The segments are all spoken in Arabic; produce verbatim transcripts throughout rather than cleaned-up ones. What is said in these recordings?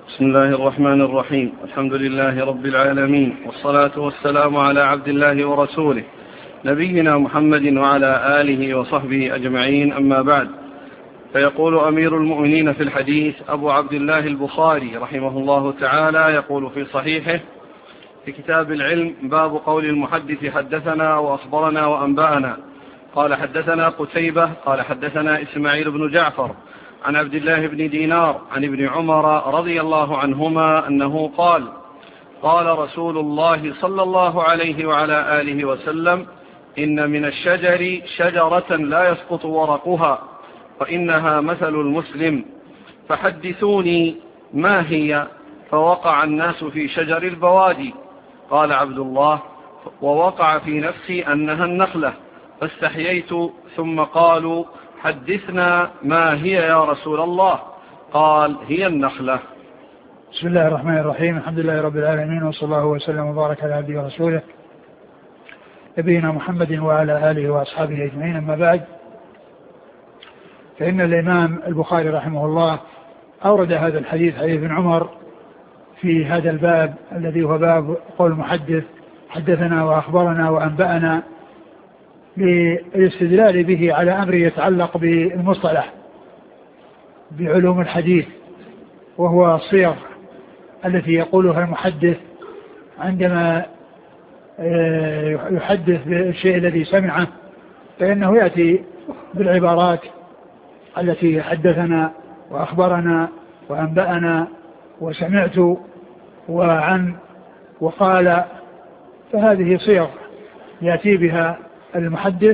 بسم الله الرحمن الرحيم. الحمد لله رب العالمين، والصلاة والسلام على عبد الله ورسوله نبينا محمد وعلى آله وصحبه أجمعين، أما بعد. فيقول أمير المؤمنين في الحديث أبو عبد الله البخاري رحمه الله تعالى، يقول في صحيحه في كتاب العلم: باب قول المحدث حدثنا وأخبرنا وأنبأنا. قال حدثنا قتيبة قال حدثنا إسماعيل بن جعفر عن عبد الله بن دينار عن ابن عمر رضي الله عنهما أنه قال: قال رسول الله صلى الله عليه وعلى آله وسلم: إن من الشجر شجرة لا يسقط ورقها وإنها مثل المسلم، فحدثوني ما هي؟ فوقع الناس في شجر البوادي. قال عبد الله: ووقع في نفسي أنها النخلة، فاستحييت، ثم قالوا: حدثنا ما هي يا رسول الله؟ قال: هي النخلة. بسم الله الرحمن الرحيم. الحمد لله رب العالمين، وصلى الله وسلم وبارك على عبده ورسوله نبينا محمد وعلى آله وأصحابه أجمعين، أما بعد. فإن الإمام البخاري رحمه الله أورد هذا الحديث، حديث ابن عمر، في هذا الباب الذي هو باب قول المحدث حدثنا وأخبرنا وأنبأنا، للاستدلال به على أمر يتعلق بالمصطلح بعلوم الحديث، وهو الصيغ التي يقولها المحدث عندما يحدث بالشيء الذي سمعه، فإنه يأتي بالعبارات التي حدثنا وأخبرنا وأنبأنا وسمعت وعن وقال، فهذه صيغ يأتي بها المحدث،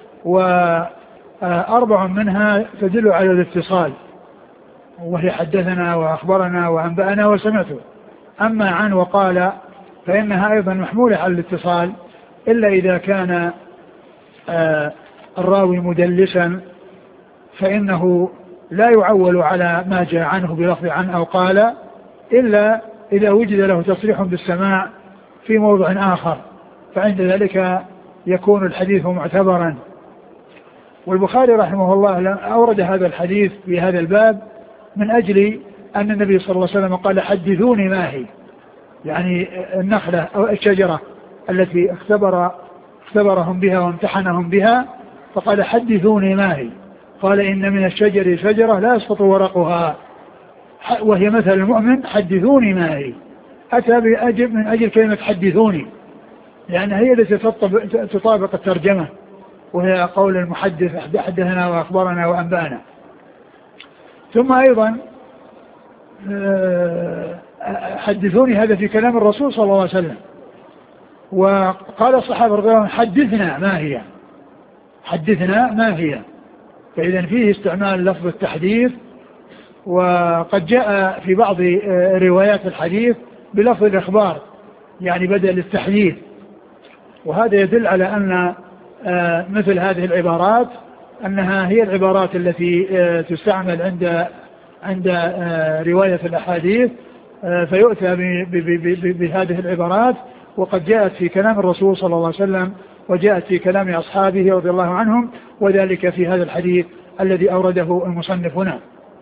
وأربع منها تدل على الاتصال، وهي حدثنا وأخبرنا وأنبأنا وسمعت. أما عن وقال فإنها أيضا محمولة على الاتصال، إلا إذا كان الراوي مدلسا فإنه لا يعول على ما جاء عنه بلفظ عن أو قال، إلا إذا وجد له تصريح بالسماع في موضع آخر، فعند ذلك يكون الحديث معتبرا. والبخاري رحمه الله أورد هذا الحديث في هذا الباب من أجل أن النبي صلى الله عليه وسلم قال: حدثوني ما هي، يعني النخلة أو الشجرة التي اختبر اختبرهم بها وامتحنهم بها، فقال: حدثوني ما هي. قال: إن من الشجر شجرة لا يسقط ورقها وهي مثل المؤمن، حدثوني ما هي. أتى بأجل من أجل كلمة حدثوني، لأن هي التي تطابق الترجمة، وهي قول المحدث حدثنا وأخبرنا وأنبأنا. ثم أيضا حدثوني هذا في كلام الرسول صلى الله عليه وسلم، وقال الصحابة رضي الله عنهم: حدثنا ما هي، حدثنا ما هي. فإذا فيه استعمال لفظ التحديث، وقد جاء في بعض روايات الحديث بلفظ الإخبار، يعني بدل التحديث. وهذا يدل على أن مثل هذه العبارات أنها هي العبارات التي تستعمل عند عند رواية الأحاديث، فيؤتى بهذه العبارات، وقد جاءت في كلام الرسول صلى الله عليه وسلم، وجاءت في كلام أصحابه رضي الله عنهم، وذلك في هذا الحديث الذي أورده المصنف هنا.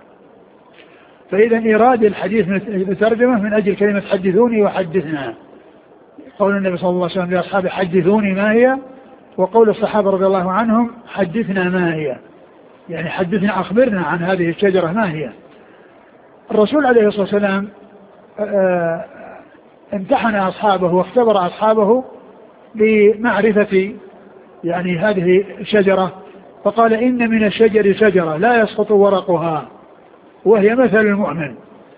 فإذا إيراد الحديث بترجمة من أجل كلمة حدثوني وحدثنا، قول النبي صلى الله عليه وسلم لأصحابه: حدثوني ما هي، وقول الصحابة رضي الله عنهم: حدثنا ما هي، يعني حدثنا أخبرنا عن هذه الشجرة ما هي. الرسول عليه الصلاة والسلام امتحن أصحابه واختبر أصحابه بمعرفة يعني هذه الشجرة، فقال: إن من الشجر شجرة لا يسقط ورقها وهي مثل المؤمن.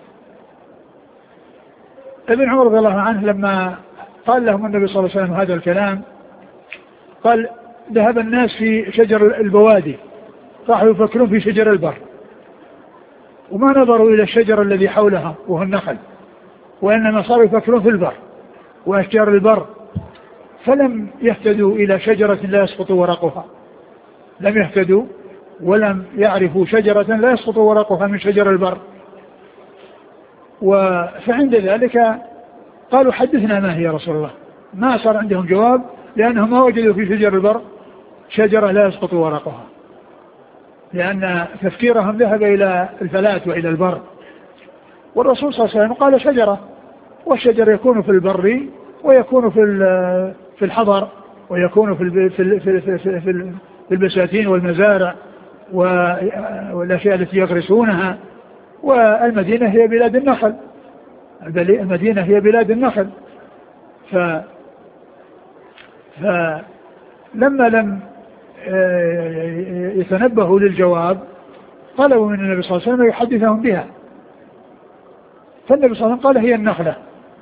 ابن عمر رضي الله عنه لما قال لهم النبي صلى الله عليه وسلم هذا الكلام، قال: ذهب الناس في شجر البوادي، راحوا يفكرون في شجر البر، وما نظروا إلى الشجر الذي حولها وهو النخل، وإنما صاروا يفكرون في البر وأشجار البر، فلم يهتدوا إلى شجرة لا يسقط ورقها، لم يهتدوا ولم يعرفوا شجرة لا يسقط ورقها من شجر البر. فعند ذلك قالوا: حدثنا ما هي يا رسول الله. ما صار عندهم جواب، لأنهم ما وجدوا في شجر البر شجرة لا يسقط ورقها، لأن تفكيرهم ذهب إلى الفلات وإلى البر. والرسول صلى الله عليه وسلم قال شجرة، والشجر يكون في البر ويكون في في الحضر ويكون في في في في, في البساتين والمزارع والأشياء التي يغرسونها. والمدينة هي بلاد النخل، المدينة هي بلاد النخل. ف فلما لم يتنبهوا للجواب طلبوا من النبي صلى الله عليه وسلم يحدثهم بها، فالنبي صلى الله عليه وسلم قال هي النخلة.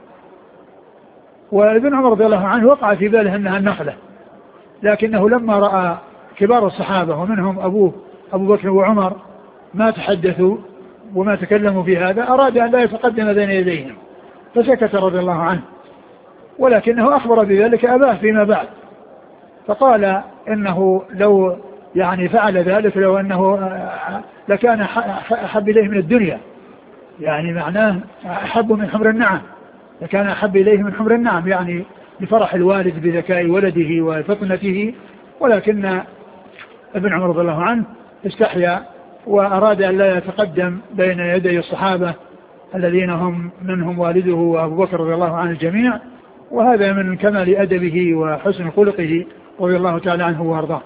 وابن عمر رضي الله عنه وقع في باله أنها النخلة، لكنه لما رأى كبار الصحابة ومنهم أبوه أبو بكر وعمر ما تحدثوا وما تكلموا في هذا أراد أن لا يتقدم بين يديهم فسكت رضي الله عنه، ولكنه أخبر بذلك أباه فيما بعد، فقال إنه لو يعني فعل ذلك لو أنه لكان أحب إليه من الدنيا، يعني معناه أحب من حمر النعم، لكان أحب إليه من حمر النعم، يعني لفرح الوالد بذكاء ولده وفطنته. ولكن ابن عمر رضي الله عنه استحيا وأراد أن لا يتقدم بين يدي الصحابة الذين هم منهم والده وأبو بكر رضي الله عنه الجميع، وهذا من كمال أدبه وحسن خلقه رضي الله تعالى عنه وارضاه.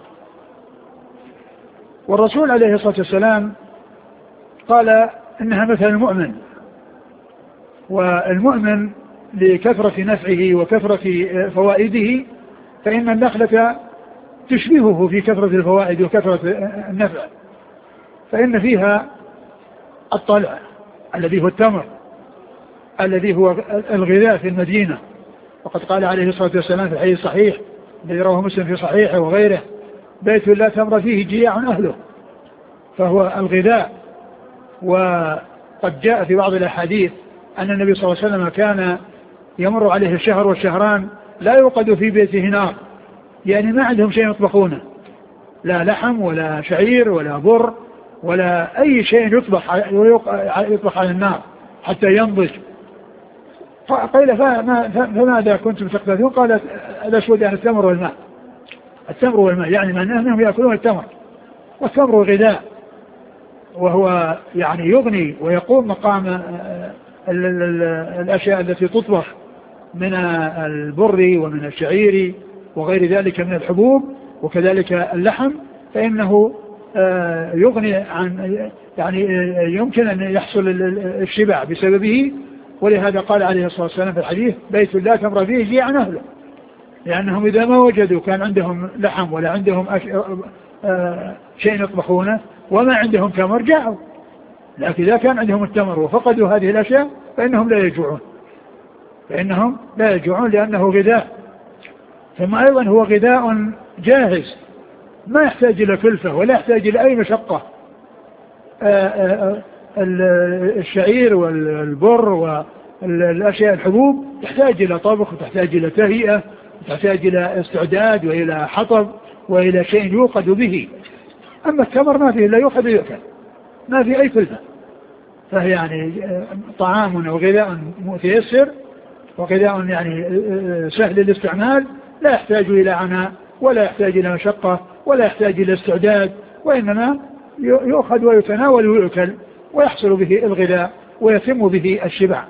والرسول عليه الصلاة والسلام قال إنها مثل المؤمن، والمؤمن لكثرة نفعه وكثرة فوائده فإن النخلة تشبهه في كثرة الفوائد وكثرة النفع، فإن فيها الطلع الذي هو التمر الذي هو الغذاء في المدينة، وقد قال عليه الصلاة والسلام في الحديث الصحيح الذي رواه مسلم في صحيحه وغيره: بيت لا تمر فيه جياع أهله، فهو الغذاء. وقد جاء في بعض الأحاديث أن النبي صلى الله عليه وسلم كان يمر عليه الشهر والشهران لا يوقد في بيته نار، يعني ما عندهم شيء يطبخونه، لا لحم ولا شعير ولا بر ولا أي شيء يطبخ يطبخ على النار حتى ينضج. فقيل فماذا كنتم تقتدون؟ قال الأسود يعني التمر والماء، التمر والماء، يعني معناه أنهم يأكلون التمر، والتمر غذاء وهو يعني يغني ويقوم مقام الأشياء التي تطبخ من البر ومن الشعير وغير ذلك من الحبوب، وكذلك اللحم، فإنه يغني عن يعني يمكن أن يحصل الشبع بسببه. ولهذا قال عليه الصلاة والسلام في الحديث: بيت لا تمر فيه جياع أهله، لأنهم إذا ما وجدوا كان عندهم لحم ولا عندهم شيء يطبخونه وما عندهم تمر جاعوا، لكن إذا كان عندهم التمر وفقدوا هذه الأشياء فإنهم لا يجوعون، فإنهم لا يجوعون لأنه غذاء. ثم أيضا هو غذاء جاهز ما يحتاج إلى كلفة ولا يحتاج إلى أي مشقة. الشعير والبر والأشياء الحبوب تحتاج إلى طبخ وتحتاج إلى تهيئة وتحتاج إلى استعداد وإلى حطب وإلى شيء يوقد به. أما التمر ما فيه لا يوقد ويؤكل، ما فيه أي كلفة، فهي يعني طعام وغذاء متيسر وغذاء يعني سهل الاستعمال، لا يحتاج إلى عناء ولا يحتاج إلى مشقة ولا يحتاج إلى استعداد، وإنما يؤخذ ويتناول ويؤكل ويحصل به الغذاء ويتم به الشبع.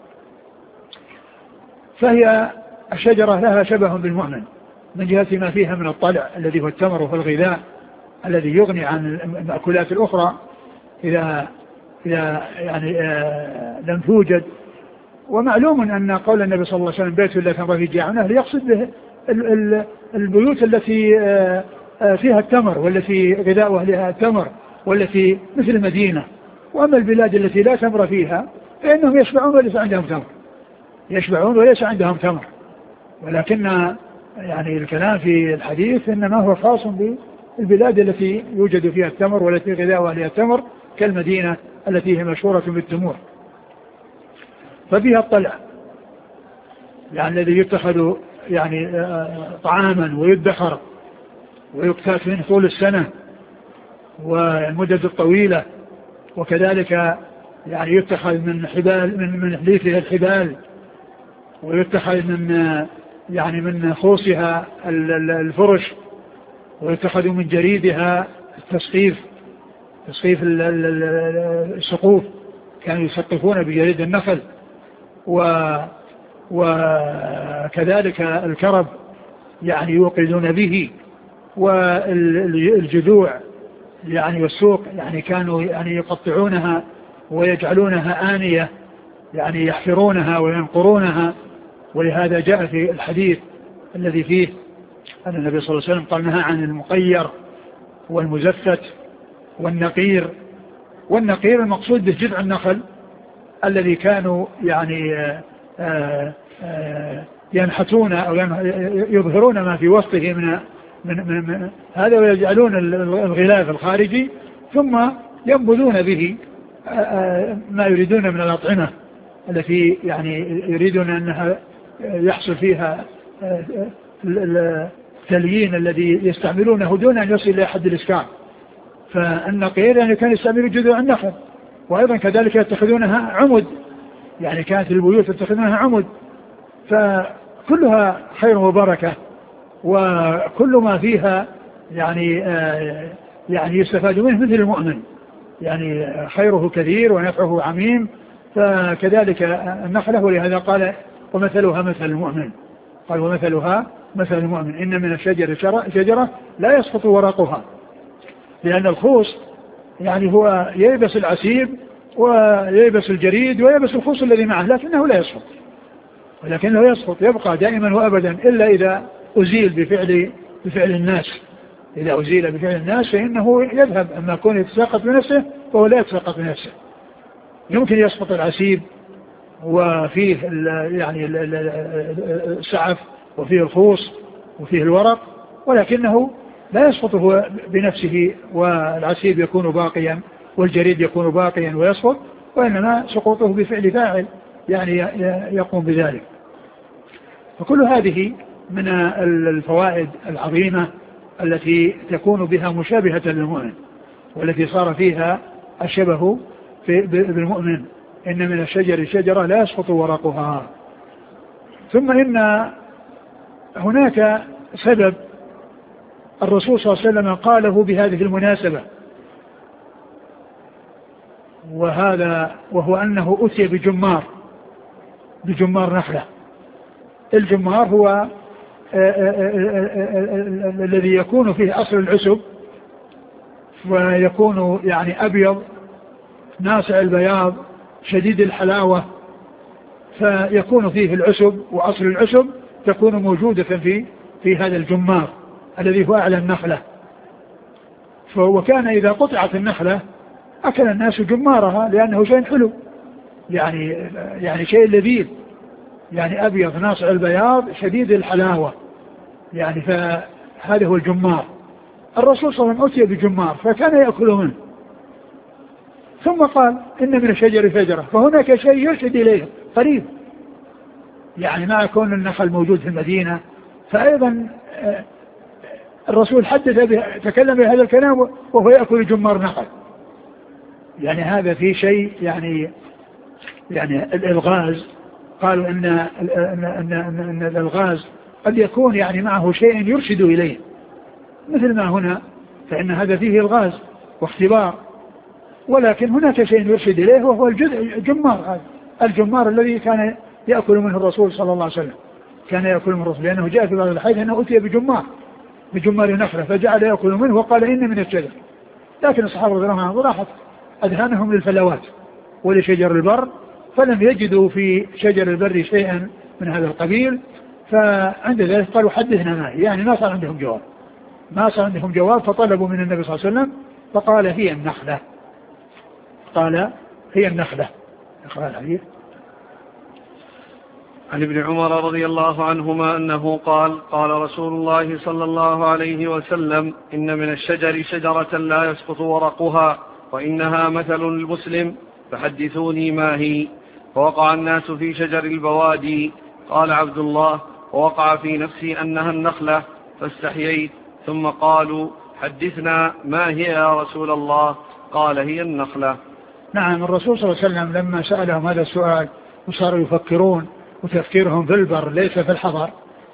فهي الشجرة لها شبه بالمؤمن من جهة ما فيها من الطلع الذي هو التمر والغذاء الذي يغني عن المأكولات الأخرى إذا إذا يعني آه لم توجد. ومعلوم أن قول النبي صلى الله عليه وسلم: بيت لا تمر فيه جياع أهله، يقصد به البيوت التي آه فيها التمر والتي غذاء أهلها التمر والتي مثل المدينة. وأما البلاد التي لا تمر فيها فإنهم يشبعون وليس عندهم تمر، يشبعون وليس عندهم تمر. ولكن يعني الكلام في الحديث إنما هو خاص بالبلاد التي يوجد فيها التمر والتي غذاء أهلها التمر كالمدينة التي هي مشهورة بالتمور. ففيها الطلع يعني الذي يتخذ يعني طعاما ويدخر ويكتات منه طول السنة والمدة الطويلة، وكذلك يعني يتخذ من حبال من من حليفها الحبال، ويتخذ من يعني من خوصها الفرش، ويتخذ من جريدها التسقيف، تسقيف السقوف كانوا يسقفون بجريد النخل، و وكذلك الكرب يعني يوقدون به، والجذوع يعني والسوق يعني كانوا يعني يقطعونها ويجعلونها آنية يعني يحفرونها وينقرونها. ولهذا جاء في الحديث الذي فيه أن النبي صلى الله عليه وسلم قال نهى عن المقير والمزفت والنقير. والنقير المقصود به جذع النخل الذي كانوا يعني آآ آآ ينحتون أو يظهرون ما في وسطه من, من, من, من هذا، ويجعلون الغلاف الخارجي ثم ينبذون به ما يريدون من الأطعمة التي يعني يريدون أنها يحصل فيها التليين الذي يستعملونه دون أن يصل إلى حد الإسكان. فالنقير يعني كان يستعملوا جذوع النخل، وأيضا كذلك يتخذونها عمد، يعني كانت البيوت يتخذونها عمد. فكلها خير وبركة، وكل ما فيها يعني آه يعني يستفاد منه مثل المؤمن، يعني خيره كثير ونفعه عميم. فكذلك النخلة، ولهذا قال ومثلها مثل المؤمن، قال ومثلها مثل المؤمن إن من الشجر شجرة لا يسقط ورقها، لأن الخوص يعني هو يلبس العسيب ويلبس الجريد ويلبس الخوص الذي معه، لكنه لا يسقط، ولكنه يسقط يبقى دائما وأبدا إلا إذا أزيل بفعل بفعل الناس. إذا أزيل بفعل الناس فإنه يذهب، أما كون يتساقط بنفسه فهو لا يتساقط بنفسه. يمكن يسقط العسيب وفيه يعني السعف وفيه الخوص وفيه الورق، ولكنه لا يسقط هو بنفسه، والعسيب يكون باقيا والجريد يكون باقيا ويسقط، وإنما سقوطه بفعل فاعل يعني يقوم بذلك. فكل هذه من الفوائد العظيمة التي تكون بها مشابهة للمؤمن، والتي صار فيها الشبه بالمؤمن. إن من الشجر شجرة لا يسقط ورقها. ثم إن هناك سبب الرسول صلى الله عليه وسلم قاله بهذه المناسبة، وهذا وهو أنه أتي بجمار بجمار نخلة. الجمار هو الذي يكون فيه أصل العسب، ويكون يعني أبيض ناصع البياض شديد الحلاوة، فيكون فيه العسب، وأصل العسب تكون موجودة في في هذا الجمار الذي هو أعلى النخلة. وكان إذا قطعت النخلة أكل الناس جمارها لأنه شيء حلو، يعني يعني شيء لذيذ، يعني أبيض ناصع البياض شديد الحلاوة، يعني فهذا هو الجمار. الرسول صلى الله عليه وسلم أتي بجمار فكان يأكل منه، ثم قال إن من الشجر شجرة، فهناك شيء يرشد إليه قريب، يعني ما يكون النخل موجود في المدينة. فأيضا الرسول حدث به تكلم بهذا الكلام وهو يأكل جمار نخل، يعني هذا في شيء يعني يعني الإلغاز. قالوا إن, إن, إن, إن, إن الإلغاز قد يكون يعني معه شيء يرشد إليه، مثل ما هنا، فإن هذا فيه إلغاز واختبار، ولكن هناك شيء يرشد إليه وهو الجمار. هذا الجمار الذي كان يأكل منه الرسول صلى الله عليه وسلم، كان يأكل منه الرسول، لأنه جاء في بعض الحديث أنه أتي بجمار بجمار نخلة فجعل يأكل منه وقال إن من الشجر. لكن الصحابة رضي الله عنهم راحت أذهانهم للفلوات ولشجر البر، فلم يجدوا في شجر البر شيئا من هذا القبيل، فعند ذلك قالوا حدثنا ما، يعني ما صار عندهم جواب ما صار عندهم جواب فطلبوا من النبي صلى الله عليه وسلم، فقال هي النخلة قال هي النخلة. اقرأ الحديث. عن ابن عمر رضي الله عنهما أنه قال قال رسول الله صلى الله عليه وسلم إن من الشجر شجرة لا يسقط ورقها وإنها مثل المسلم فحدثوني ما هي. فوقع الناس في شجر البوادي. قال عبد الله ووقع في نفسي أنها النخلة فاستحييت، ثم قالوا حدثنا ما هي يا رسول الله؟ قال هي النخلة. نعم، الرسول صلى الله عليه وسلم لما سألهم هذا السؤال وصاروا يفكرون وتفكيرهم في البر ليس في الحضر،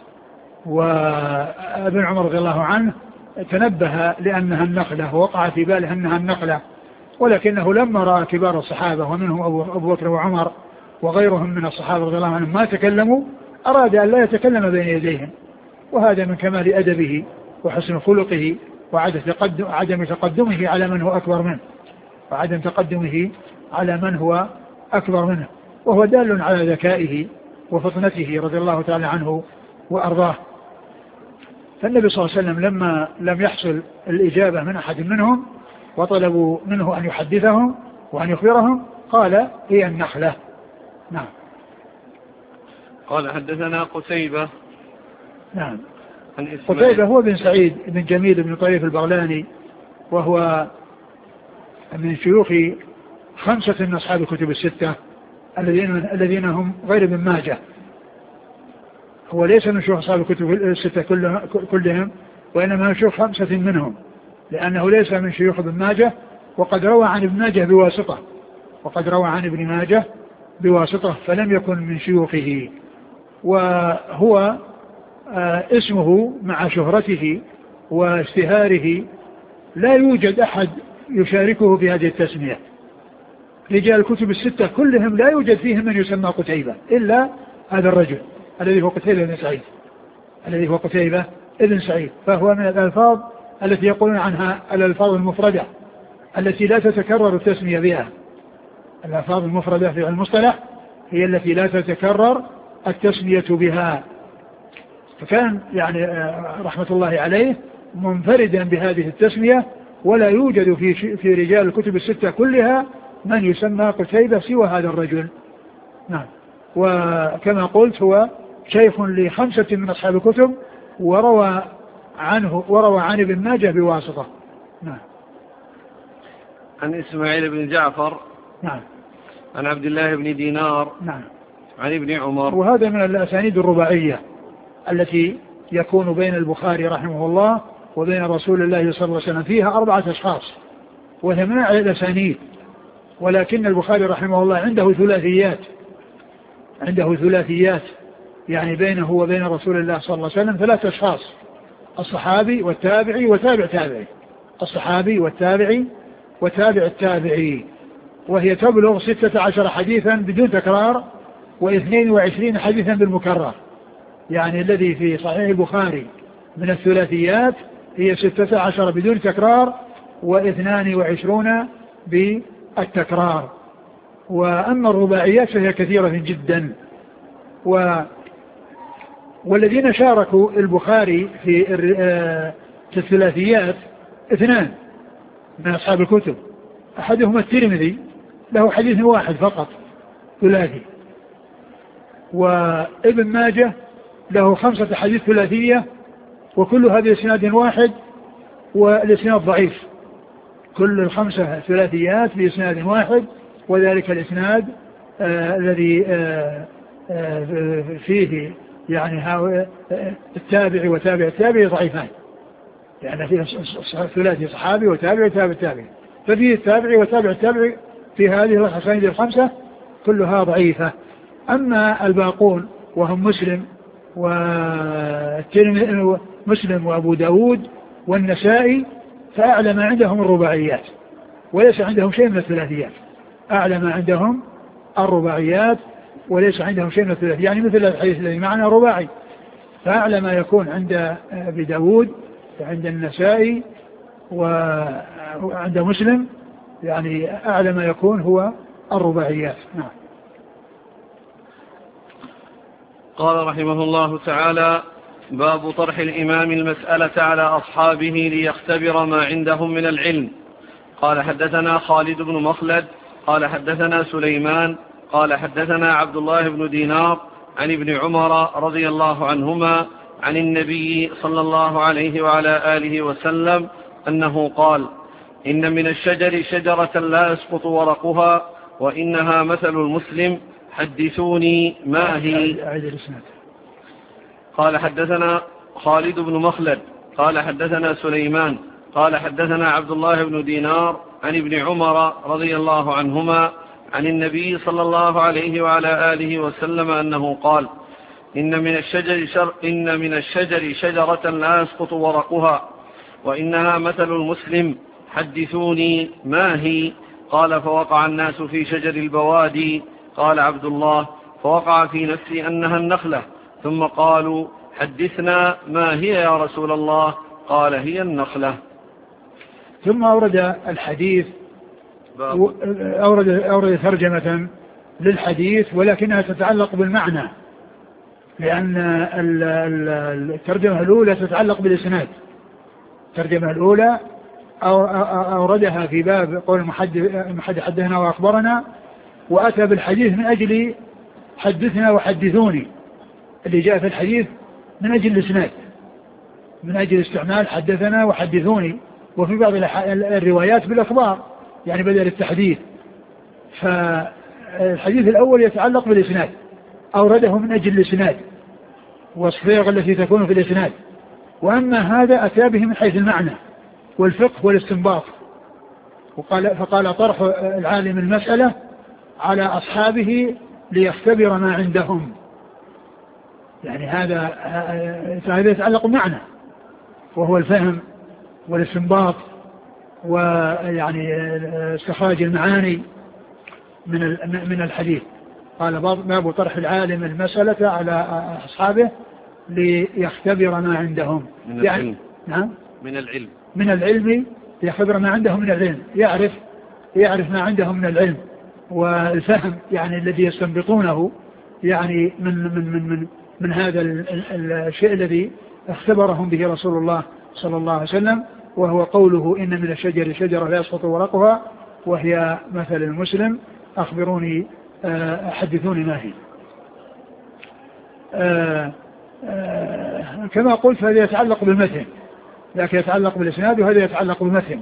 وابن عمر رضي الله عنه تنبه لأنها النخلة ووقع في باله أنها النخلة، ولكنه لما رأى كبار الصحابة ومنهم أبو بكر وعمر وغيرهم من الصحابة رضي الله عنهم ما تكلموا أراد أن لا يتكلم بين يديهم، وهذا من كمال أدبه وحسن خلقه وعدم تقدمه على من هو أكبر منه وعدم تقدمه على من هو أكبر منه، وهو دال على ذكائه وفطنته رضي الله تعالى عنه وأرضاه. فالنبي صلى الله عليه وسلم لما لم يحصل الإجابة من أحد منهم وطلبوا منه أن يحدثهم وأن يخبرهم قال هي النخلة. نعم. قال حدثنا قتيبة. نعم. قتيبة هو بن سعيد بن جميل بن طريف البغلاني، وهو من شيوخ خمسة من أصحاب الكتب الستة الذين الذين هم غير ابن ماجه. هو ليس من شيوخ أصحاب الكتب الستة كلهم، وإنما من شيوخ خمسة منهم، لأنه ليس من شيوخ ابن ماجه، وقد روى عن ابن ماجه بواسطة وقد روى عن ابن ماجه بواسطة فلم يكن من شيوخه. وهو آه اسمه مع شهرته واشتهاره لا يوجد أحد يشاركه في هذه التسمية. رجال الكتب الستة كلهم لا يوجد فيهم من يسمى قتيبة إلا هذا الرجل الذي هو قتيبة بن سعيد الذي هو قتيبة ابن سعيد. فهو من الألفاظ التي يقولون عنها الألفاظ المفردة التي لا تتكرر التسمية بها. الألفاظ المفردة في المصطلح هي التي لا تتكرر التسمية بها. فكان يعني رحمة الله عليه منفردا بهذه التسمية، ولا يوجد في في رجال الكتب الستة كلها من يسمى قتيبة سوى هذا الرجل. نعم. وكما قلت هو شيخ لخمسة من أصحاب الكتب، وروى عنه وروى عن ابن ماجه بواسطة. نعم. عن إسماعيل بن جعفر. نعم. عن عبد الله بن دينار. نعم. عن ابن عمر. وهذا من الأسانيد الرباعية التي يكون بين البخاري رحمه الله وبين رسول الله صلى الله عليه وسلم، فيها أربعة أشخاص وهي من الأسانيد، ولكن البخاري رحمه الله عنده ثلاثيات عنده ثلاثيات يعني بينه وبين رسول الله صلى الله عليه وسلم ثلاث أشخاص: الصحابي والتابعي وتابع تابعي الصحابي والتابعي وتابع التابعي، وهي تبلغ ستة عشر حديثا بدون تكرار واثنين وعشرين حديثا بالمكرر. يعني الذي في صحيح البخاري من الثلاثيات هي ستة عشر بدون تكرار واثنان وعشرون بالتكرار. وأما الرباعيات فهي كثيرة جدا. و والذين شاركوا البخاري في في الثلاثيات اثنان من أصحاب الكتب، أحدهما الترمذي له حديث واحد فقط ثلاثي، وابن ماجه له خمسة حديث ثلاثية وكلها بإسناد واحد والإسناد ضعيف. كل الخمسة ثلاثيات بإسناد واحد، وذلك الإسناد آه الذي آه آه فيه يعني التابع وتابع التابع ضعيفان، يعني فيه ثلاثي صحابي وتابع وتابع التابع، ففيه التابع وتابع التابع في هذه الأسانيد الخمسة كلها ضعيفة. أما الباقون وهم مسلم ومسلم وأبو داود والنسائي فأعلى ما عندهم الرباعيات، وليس عندهم شيء من الثلاثيات. أعلى ما عندهم الرباعيات وليس عندهم شيء من الثلاثيات، يعني مثل الحديث الذي معنا رباعي، فأعلى ما يكون عند أبي داود وعند النسائي وعند مسلم، يعني أعلى ما يكون هو الرباعيات. نعم. قال رحمه الله تعالى: باب طرح الإمام المسألة على أصحابه ليختبر ما عندهم من العلم. قال حدثنا خالد بن مخلد قال حدثنا سليمان قال حدثنا عبد الله بن دينار عن ابن عمر رضي الله عنهما عن النبي صلى الله عليه وعلى آله وسلم أنه قال: إن من الشجر شجرة لا يسقط ورقها وإنها مثل المسلم، حدثوني ما هي. قال حدثنا خالد بن مخلد قال حدثنا سليمان قال حدثنا عبد الله بن دينار عن ابن عمر رضي الله عنهما عن النبي صلى الله عليه وعلى آله وسلم أنه قال: إن من الشجر شر إن من الشجر شجرة لا يسقط ورقها وإنها مثل المسلم، حدثوني ما هي. قال فوقع الناس في شجر البوادي. قال عبد الله فوقع في نفسي أنها النخلة. ثم قالوا حدثنا ما هي يا رسول الله؟ قال هي النخلة. ثم أورد الحديث أورد, أورد ترجمة للحديث ولكنها تتعلق بالمعنى، لأن الترجمة الأولى تتعلق بالإسناد. الترجمة الأولى أوردها في باب قول المحدث حدثنا وأخبرنا، وأتى بالحديث من أجل حدثنا وحدثوني، اللي جاء في الحديث من أجل الإسناد، من أجل استعمال حدثنا وحدثوني، وفي بعض الروايات بالأخبار يعني بدل التحديث. فالحديث الأول يتعلق بالإسناد، أورده من أجل الإسناد والصيغ التي تكون في الإسناد، وأما هذا أتى به من حيث المعنى والفقه والاستنباط. وقال فقال طرح العالم المسألة على أصحابه ليختبر ما عندهم، يعني هذا هذا يتعلق بمعنى وهو الفهم والاستنباط ويعني استخراج المعاني من من الحديث. قال باب طرح العالم المسألة على أصحابه ليختبر ما عندهم من يعني العلم. نعم من العلم من العلم ليختبر ما عندهم من العلم، يعرف يعرف ما عندهم من العلم والفهم يعني الذي يستنبطونه يعني من من من من, من هذا الشيء الذي اختبرهم به رسول الله صلى الله عليه وسلم، وهو قوله إن من الشجر شجرة لا يسقط ورقها وهي مثل المسلم أخبروني حدثوني ما هي. آآ آآ كما قلت هذا يتعلق بالمتن، لكن يتعلق بالإسناد وهذا يتعلق بالمتن.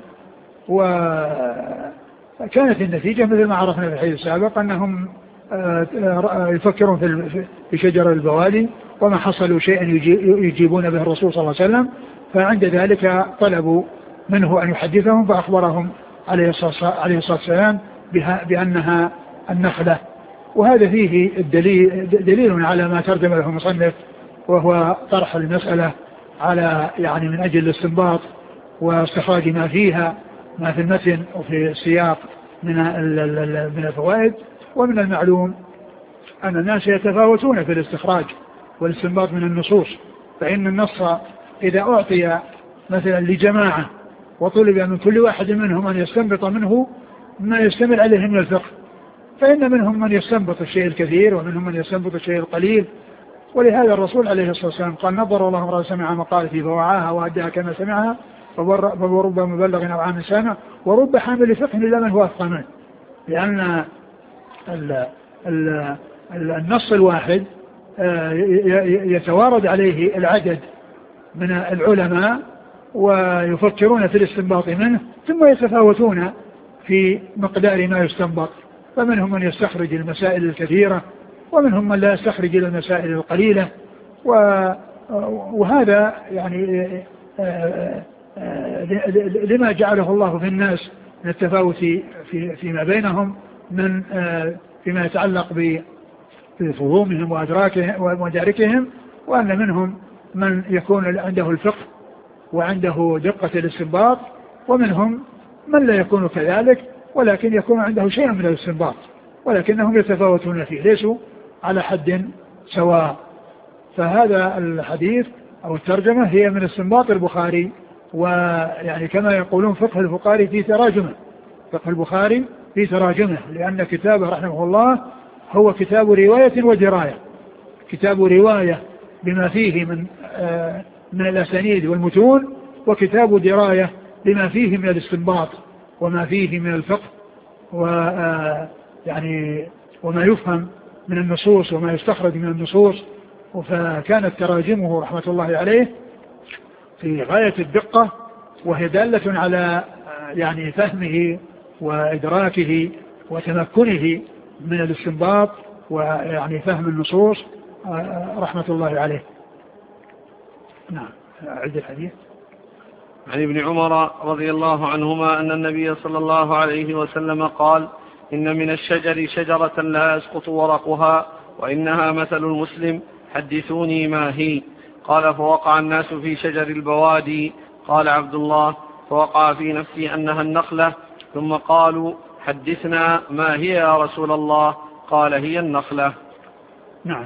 وكانت النتيجة مثل ما عرفنا في الحديث السابق أنهم يفكرون في شجر البوادي وما حصلوا شيئا يجيبون به الرسول صلى الله عليه وسلم، فعند ذلك طلبوا منه أن يحدثهم فأخبرهم عليه الصلاة والسلام بأنها النخلة. وهذا فيه الدليل دليل على ما ترجم له المصنف، وهو طرح المسألة على يعني من أجل الاستنباط واستخراج ما فيها ما في المتن وفي السياق من من الفوائد. ومن المعلوم أن الناس يتفاوتون في الاستخراج والاستنباط من النصوص، فإن النص إذا أعطي مثلا لجماعة وطلب من كل واحد منهم أن يستنبط منه ما يشتمل عليه من الفقه، فإن منهم من يستنبط الشيء الكثير ومنهم من يستنبط الشيء القليل. ولهذا الرسول عليه الصلاة والسلام قال نظر الله امرأ سمع مقالتي فوعاها وأداها كما سمعها فرب مبلغ أو عام سامع ورب حامل فقه إلا من هو أفقه منه، لأن ال ال النص الواحد يتوارد عليه العدد من العلماء ويفكرون في الاستنباط منه، ثم يتفاوتون في مقدار ما يستنبط، فمنهم من يستخرج المسائل الكثيرة ومنهم من لا يستخرج المسائل القليلة. وهذا يعني لما جعله الله في الناس من التفاوت في فيما بينهم من فيما يتعلق بفهومهم وأدراكهم ومداركهم، وأن منهم من يكون عنده الفقه وعنده دقة الاستنباط، ومنهم من لا يكون كذلك ولكن يكون عنده شيء من الاستنباط، ولكنهم يتفاوتون فيه ليسوا على حد سواء. فهذا الحديث أو الترجمة هي من استنباط البخاري، ويعني كما يقولون فقه البخاري في تراجمه، فقه البخاري في تراجمه، لأن كتابه رحمه الله هو كتاب رواية ودراية، كتاب رواية بما فيه من آه من الأسانيد والمتون، وكتاب دراية بما فيه من الاستنباط وما فيه من الفقه ويعني وما يفهم من النصوص وما يستخرج من النصوص. فكانت تراجمه رحمة الله عليه في غاية الدقة، وهي دالة على يعني فهمه وإدراكه وتمكنه من الاستنباط ويعني فهم النصوص رحمة الله عليه. نعم. أعد الحديث. عن ابن عمر رضي الله عنهما أن النبي صلى الله عليه وسلم قال إن من الشجر شجرة لا يسقط ورقها وإنها مثل المسلم حدثوني ما هي. قال فوقع الناس في شجر البوادي. قال عبد الله فوقع في نفسي أنها النخلة. ثم قالوا حدثنا ما هي يا رسول الله؟ قال هي النخلة. نعم.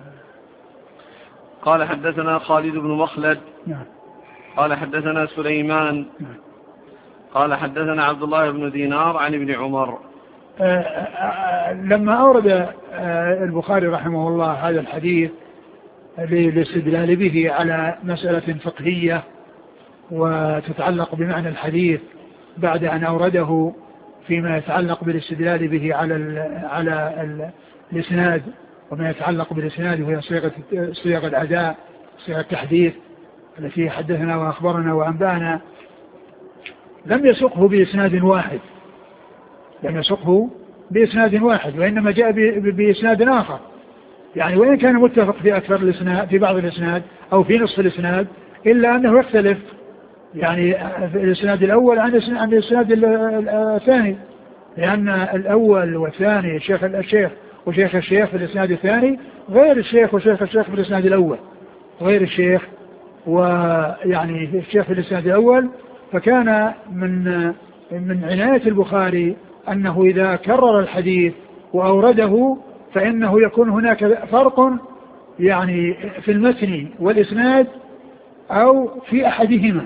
قال حدثنا خالد بن مخلد. نعم. قال حدثنا سليمان. نعم. قال حدثنا عبد الله بن دينار عن ابن عمر. آآ آآ لما أورد البخاري رحمه الله هذا الحديث للاستدلال به على مسألة فقهية وتتعلق بمعنى الحديث، بعد أن أورده فيما يتعلق بالاستدلال به على ال على ال الإسناد وما يتعلق بالإسناد وهي صيغة صيغ الأداء، صيغ التحديث التي حدثنا وأخبرنا وأنبأنا، لم يسقه بإسناد واحد لم يسقه بإسناد واحد وإنما جاء بإسناد آخر، يعني وإن كان متفق في أكثر الإسناد في بعض الإسناد أو في نصف الإسناد، إلا أنه يختلف يعني في الإسناد الأول عن الإسناد الثاني، لأن الأول والثاني الشيخ الشيخ وشيخ الشيخ في الإسناد الثاني غير الشيخ وشيخ الشيخ في الإسناد الأول، غير الشيخ ويعني الشيخ في الإسناد الأول. فكان من من عناية البخاري أنه إذا كرر الحديث وأورده فإنه يكون هناك فرق يعني في المتن والإسناد أو في أحدهما،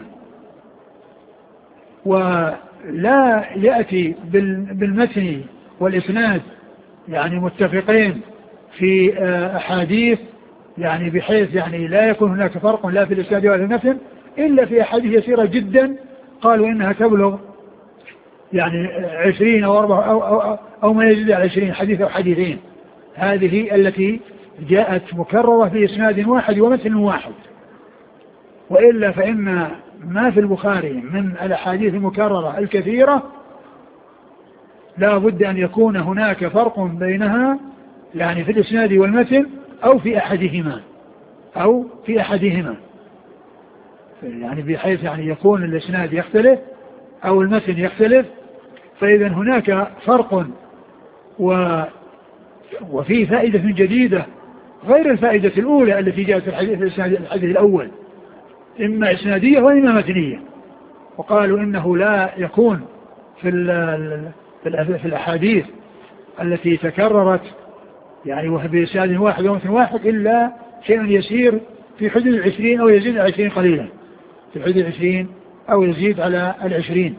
ولا يأتي بالمتن والإسناد يعني متفقين في أحاديث يعني بحيث يعني لا يكون هناك فرق لا في الإسناد ولا في المتن إلا في أحاديث يسيرة جدا قالوا إنها تبلغ يعني عشرين أو أربعة أو, أو, أو ما يزيد على عشرين حديث أو حديثين، هذه التي جاءت مكررة في إسناد واحد ومتن واحد. وإلا فإن ما في البخاري من الأحاديث المكررة الكثيرة لا بد أن يكون هناك فرق بينها يعني في الإسناد والمتن أو في أحدهما أو في أحدهما يعني بحيث يعني يكون الإسناد يختلف أو المتن يختلف، فإذا هناك فرق و وفي فائدة جديدة غير الفائدة الأولى التي جاءت في الحديث الحديث الأول، إما إسنادية وإما متنية. وقالوا إنه لا يكون في في الأحاديث التي تكررت يعني وهي بإسناد واحد ومتن واحد إلا شيء يسير في حدود العشرين أو يزيد على العشرين قليلا، في حدود العشرين أو يزيد على العشرين.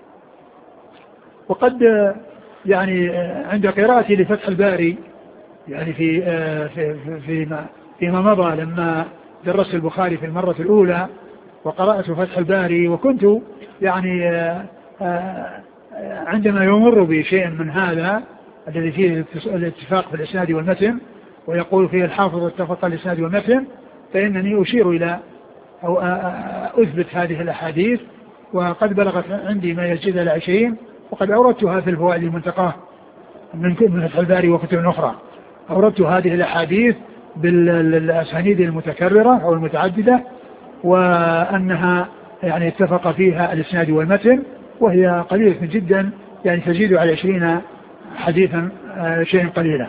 وقد يعني عند قراءتي لفتح الباري يعني في في فيما فيما مضى لما درست البخاري في المرة الأولى وقرأت فتح الباري، وكنت يعني عندما يمر بشيء من هذا الذي فيه الاتفاق في الإسناد والمتن ويقول فيه الحافظ اتفق الإسناد والمتن، فإنني أشير إلى أو أثبت هذه الأحاديث، وقد بلغت عندي ما يزيد على عشرين، وقد أوردتها في الفوائد المنتقاه من فتح الباري وكتب أخرى، أوردت هذه الأحاديث بالأسانيد المتكررة أو المتعددة، وأنها يعني اتفق فيها الإسناد والمتن، وهي قليلة جدا يعني تزيد على عشرين حديثا شيء قليلا.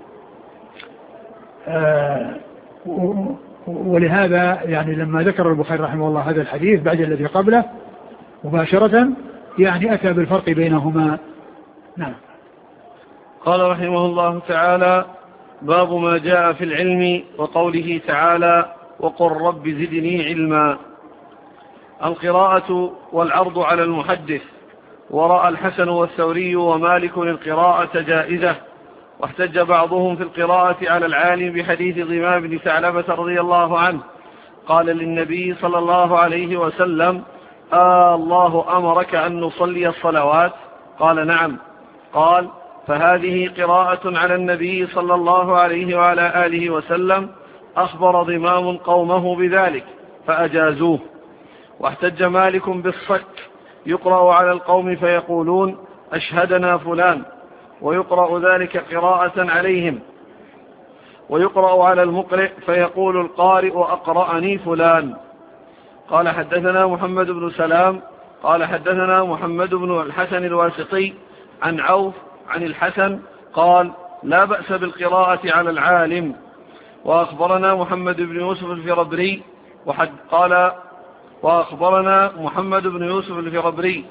ولهذا يعني لما ذكر البخاري رحمه الله هذا الحديث بعد الذي قبله مباشرة يعني أتى بالفرق بينهما. نعم. قال رحمه الله تعالى: باب ما جاء في العلم وقوله تعالى: وقل رب زدني علما. القراءة والعرض على المحدث. ورأى الحسن والثوري ومالك القراءة جائزة، واحتج بعضهم في القراءة على العالم بحديث ضمام بن ثعلبة رضي الله عنه قال للنبي صلى الله عليه وسلم: آه الله أمرك أن نصلي الصلوات؟ قال: نعم. قال: فهذه قراءة على النبي صلى الله عليه وعلى آله وسلم، أخبر ضمام قومه بذلك فأجازوه. واحتج مالك بالصك، يقرأ على القوم فيقولون: أشهدنا فلان، ويقرأ ذلك قراءة عليهم. ويقرأ على المقرئ فيقول القارئ: أقرأني فلان. قال: حدثنا محمد بن سلام قال حدثنا محمد بن الحسن الواسطي عن عوف عن الحسن قال: لا بأس بالقراءة على العالم. وأخبرنا محمد بن يوسف الفربري وحد قال وأخبرنا محمد بن يوسف الفربري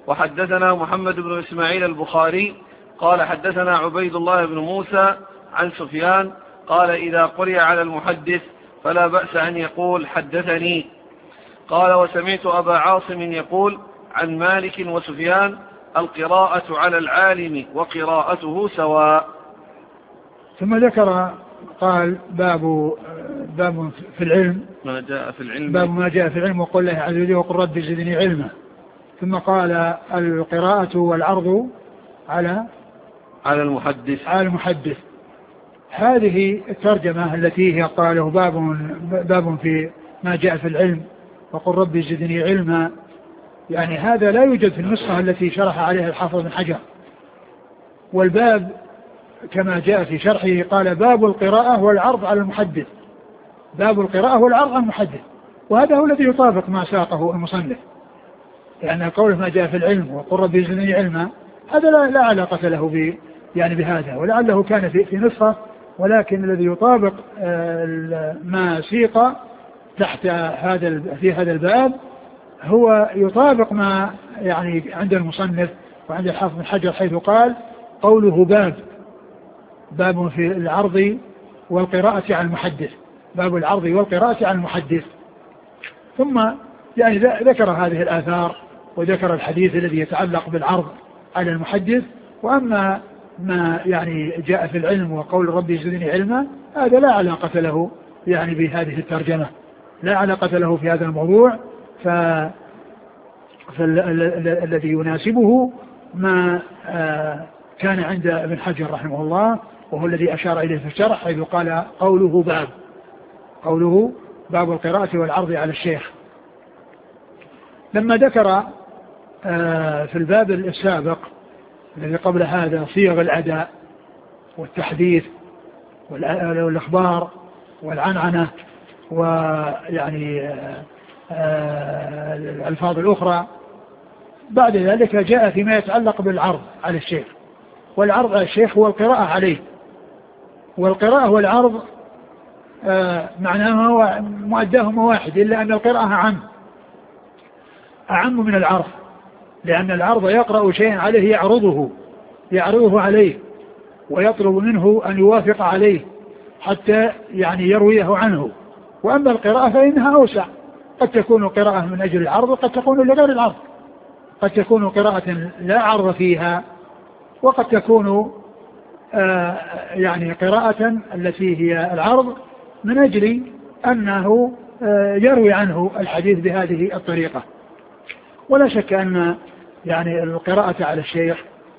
وحدثنا محمد بن إسماعيل البخاري قال حدثنا عبيد الله بن موسى عن سفيان قال إذا قرئ على المحدث فلا بأس أن يقول حدثني. قال وسمعت أبا عاصم يقول عن مالك وسفيان القراءة على العالم وقراءته سواء. ثم ذكر قال باب باب في العلم ما جاء في العلم باب ما جاء في العلم وقل له عز وجل وقل رب زدني علما. ثم قال القراءة والعرض على على المحدث على المحدث. هذه الترجمة التي هي قاله باب باب في ما جاء في العلم وقل رب زدني علما، يعني هذا لا يوجد في النسخة التي شرح عليها الحافظ بن حجر. والباب كما جاء في شرحه قال باب القراءة والعرض على المحدث، باب القراءة والعرض على المحدث، وهذا هو الذي يطابق ما ساقه المصنف، لأن يعني قوله ما جاء في العلم وقل رب زدني علما هذا لا, لا علاقة له ب يعني بهذا، ولعله كان في, في نسخة، ولكن الذي يطابق ما سيق تحت هذا في هذا الباب هو يطابق ما يعني عند المصنف وعند الحافظ بن حجر، حيث قال قوله باب باب في العرض والقراءة على المحدث، باب العرض والقراءة على المحدث. ثم يعني ذكر هذه الآثار وذكر الحديث الذي يتعلق بالعرض على المحدث. وأما ما يعني جاء في العلم وقول ربي زدني علما هذا لا علاقة له يعني بهذه الترجمة، لا علاقة له في هذا الموضوع. ف فالذي يناسبه ما كان عند ابن حجر رحمه الله، وهو الذي أشار إليه في الشرح، حيث قال قوله باب قوله باب القراءة والعرض على الشيخ. لما ذكر في الباب السابق الذي قبل هذا صيغ الأداء والتحديث والإخبار والعنعنة ويعني الألفاظ الأخرى، بعد ذلك جاء فيما يتعلق بالعرض على الشيخ. والعرض على الشيخ هو القراءة عليه، والقراءة والعرض معناهما مؤداهما واحد، إلا أن القراءة أعم أعم من العرض، لأن العرض يقرأ شيئا عليه يعرضه يعرضه عليه ويطلب منه أن يوافق عليه حتى يعني يرويه عنه. وأما القراءة فإنها أوسع، قد تكون قراءة من أجل العرض وقد تكون لغير العرض، قد تكون قراءة لا عرض فيها، وقد تكون آه يعني قراءة التي هي العرض من أجل أنه آه يروي عنه الحديث بهذه الطريقة. ولا شك أن يعني القراءة على الشيخ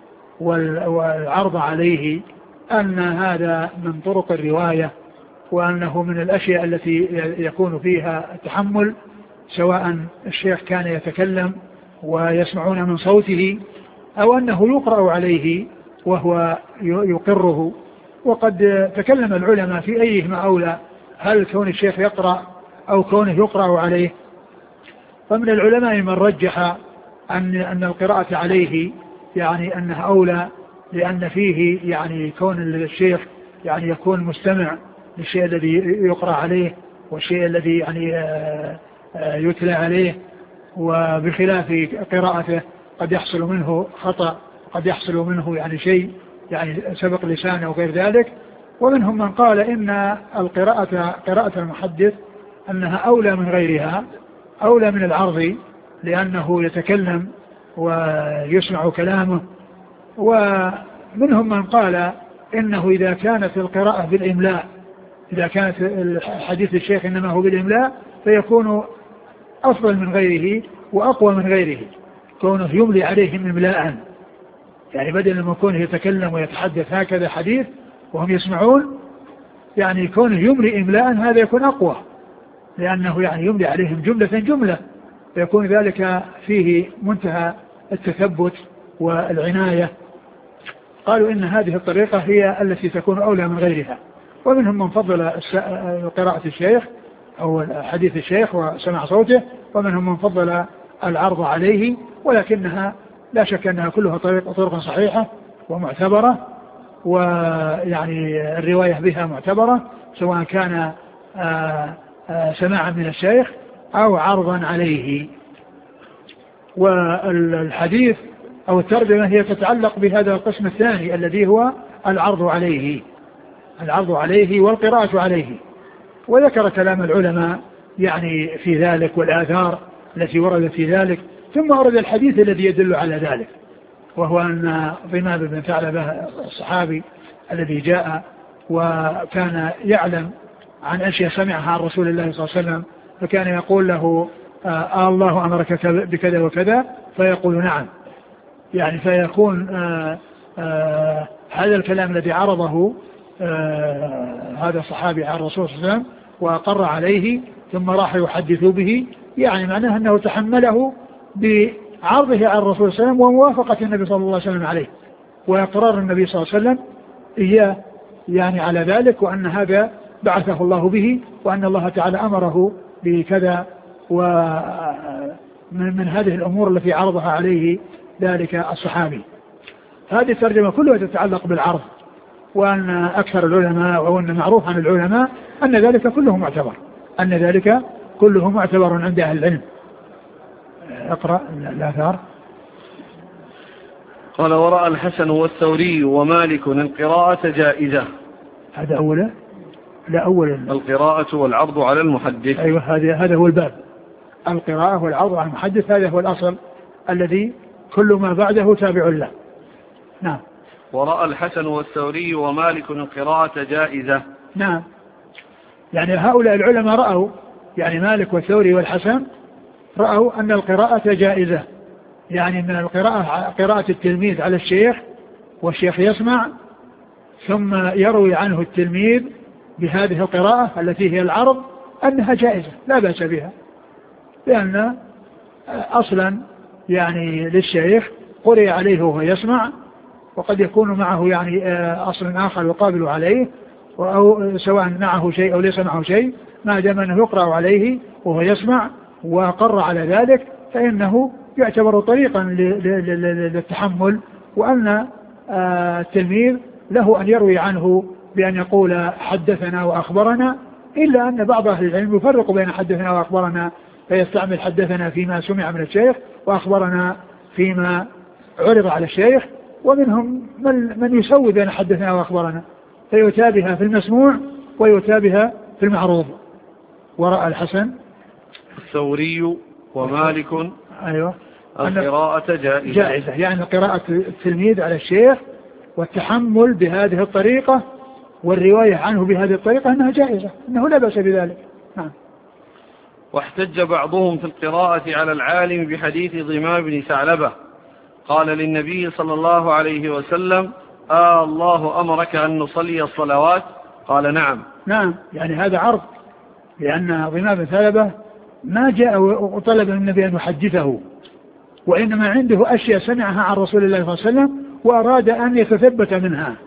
والعرض عليه أن هذا من طرق الرواية، وأنه من الأشياء التي يكون فيها التحمل، سواء الشيخ كان يتكلم ويسمعون من صوته أو أنه يقرأ عليه وهو يقره. وقد تكلم العلماء في أيهما أولى، هل كون الشيخ يقرأ أو كونه يقرأ عليه. فمن العلماء من رجح أن أن القراءة عليه يعني أنها أولى، لأن فيه يعني كون الشيخ يعني يكون مستمع للشيء الذي يقرأ عليه والشيء الذي يعني يتلى عليه، وبخلاف قراءته قد يحصل منه خطأ، قد يحصل منه يعني شيء يعني سبق لسانه وغير ذلك. ومنهم من قال إن القراءة قراءة المحدث أنها أولى من غيرها، أولى من العرض، لأنه يتكلم ويسمع كلامه. ومنهم من قال إنه إذا كانت القراءة بالإملاء، إذا كانت حديث الشيخ إنما هو بالإملاء فيكون أفضل من غيره وأقوى من غيره، كونه يملي عليهم إملاء، يعني بدل ما يكون يتكلم ويتحدث هكذا حديث وهم يسمعون، يعني كونه يملي إملاء هذا يكون أقوى، لأنه يعني يملي عليهم جملة جملة، فيكون ذلك فيه منتهى التثبت والعناية. قالوا إن هذه الطريقة هي التي تكون أولى من غيرها. ومنهم من فضل قراءة الشيخ أو حديث الشيخ وسمع صوته، ومنهم من فضل العرض عليه، ولكنها لا شك أنها كلها طريق طرق صحيحة ومعتبرة، ويعني الرواية بها معتبرة، سواء كان آآ آآ سماعا من الشيخ أو عرضا عليه. والحديث أو الترجمة هي تتعلق بهذا القسم الثاني الذي هو العرض عليه العرض عليه والقراءة عليه. وذكر كلام العلماء يعني في ذلك والآثار التي وردت في ذلك، ثم ورد الحديث الذي يدل على ذلك، وهو أن ضمام بن ثعلبة الصحابي الذي جاء وكان يعلم عن أشياء سمعها عن رسول الله صلى الله عليه وسلم، فكان يقول له آه الله أمرك بكذا وكذا، فيقول نعم، يعني فيكون آه آه هذا الكلام الذي عرضه آه هذا الصحابي عن الرسول صلى الله عليه وسلم وأقر عليه ثم راح يحدث به، يعني معناه أنه تحمله بعرضه على الرسول صلى الله عليه وسلم وموافقة النبي صلى الله عليه وسلم عليه وإقرار النبي صلى الله عليه وسلم إياه يعني على ذلك، وأن هذا بعثه الله به، وأن الله تعالى أمره بكذا ومن من هذه الأمور التي عرضها عليه ذلك الصحابي. هذه الترجمة كلها تتعلق بالعرض، وأن أكثر العلماء وأن معروف عن العلماء أن ذلك كله معتبر أن ذلك كله معتبر عند أهل العلم. اقرأ الآثار. قال ورأى الحسن والثوري ومالك القراءة جائزة. هذا أوله لا أول القراءة والعرض على المحدث. أيوة هذا هذا هو الباب، القراءة والعرض على المحدث، هذا هو الأصل الذي كل ما بعده تابع له. نعم. ورأى الحسن والثوري ومالك القراءة جائزة. نعم، يعني هؤلاء العلماء رأوا، يعني مالك والثوري والحسن رأوا أن القراءة جائزة، يعني أن القراءة قراءة التلميذ على الشيخ والشيخ يسمع ثم يروي عنه التلميذ بهذه القراءة التي هي العرض أنها جائزة لا بأس بها، لأن أصلا يعني للشيخ قرئ عليه وهو يسمع، وقد يكون معه يعني أصل آخر يقابل عليه، أو سواء معه شيء أو ليس معه شيء، ما دام أنه يقرأ عليه وهو يسمع وقر على ذلك فإنه يعتبر طريقا للتحمل، وأن التلميذ له أن يروي عنه بأن يقول حدثنا وأخبرنا، إلا أن بعض أهل العلم يفرق بين حدثنا وأخبرنا، فيستعمل حدثنا فيما سمع من الشيخ وأخبرنا فيما عرض على الشيخ، ومنهم من, من يسوي بين حدثنا وأخبرنا فيتابها في المسموع ويتابها في المعروض. ورأى الحسن الثوري ومالك أيوة القراءة جائزة. جائزة يعني قراءة التلميذ على الشيخ والتحمل بهذه الطريقة والرواية عنه بهذه الطريقة أنها جائزة، أنه لا بأس بذلك. نعم. واحتج بعضهم في القراءة على العالم بحديث ضمام بن ثعلبة قال للنبي صلى الله عليه وسلم آه الله أمرك أن نصلي الصلوات؟ قال نعم. نعم، يعني هذا عرض، لأن ضمام بن ثعلبة ما جاء وطلب من النبي أن يحدثه، وإنما عنده أشياء سمعها عن رسول الله صلى الله عليه وسلم وأراد أن يتثبت منها،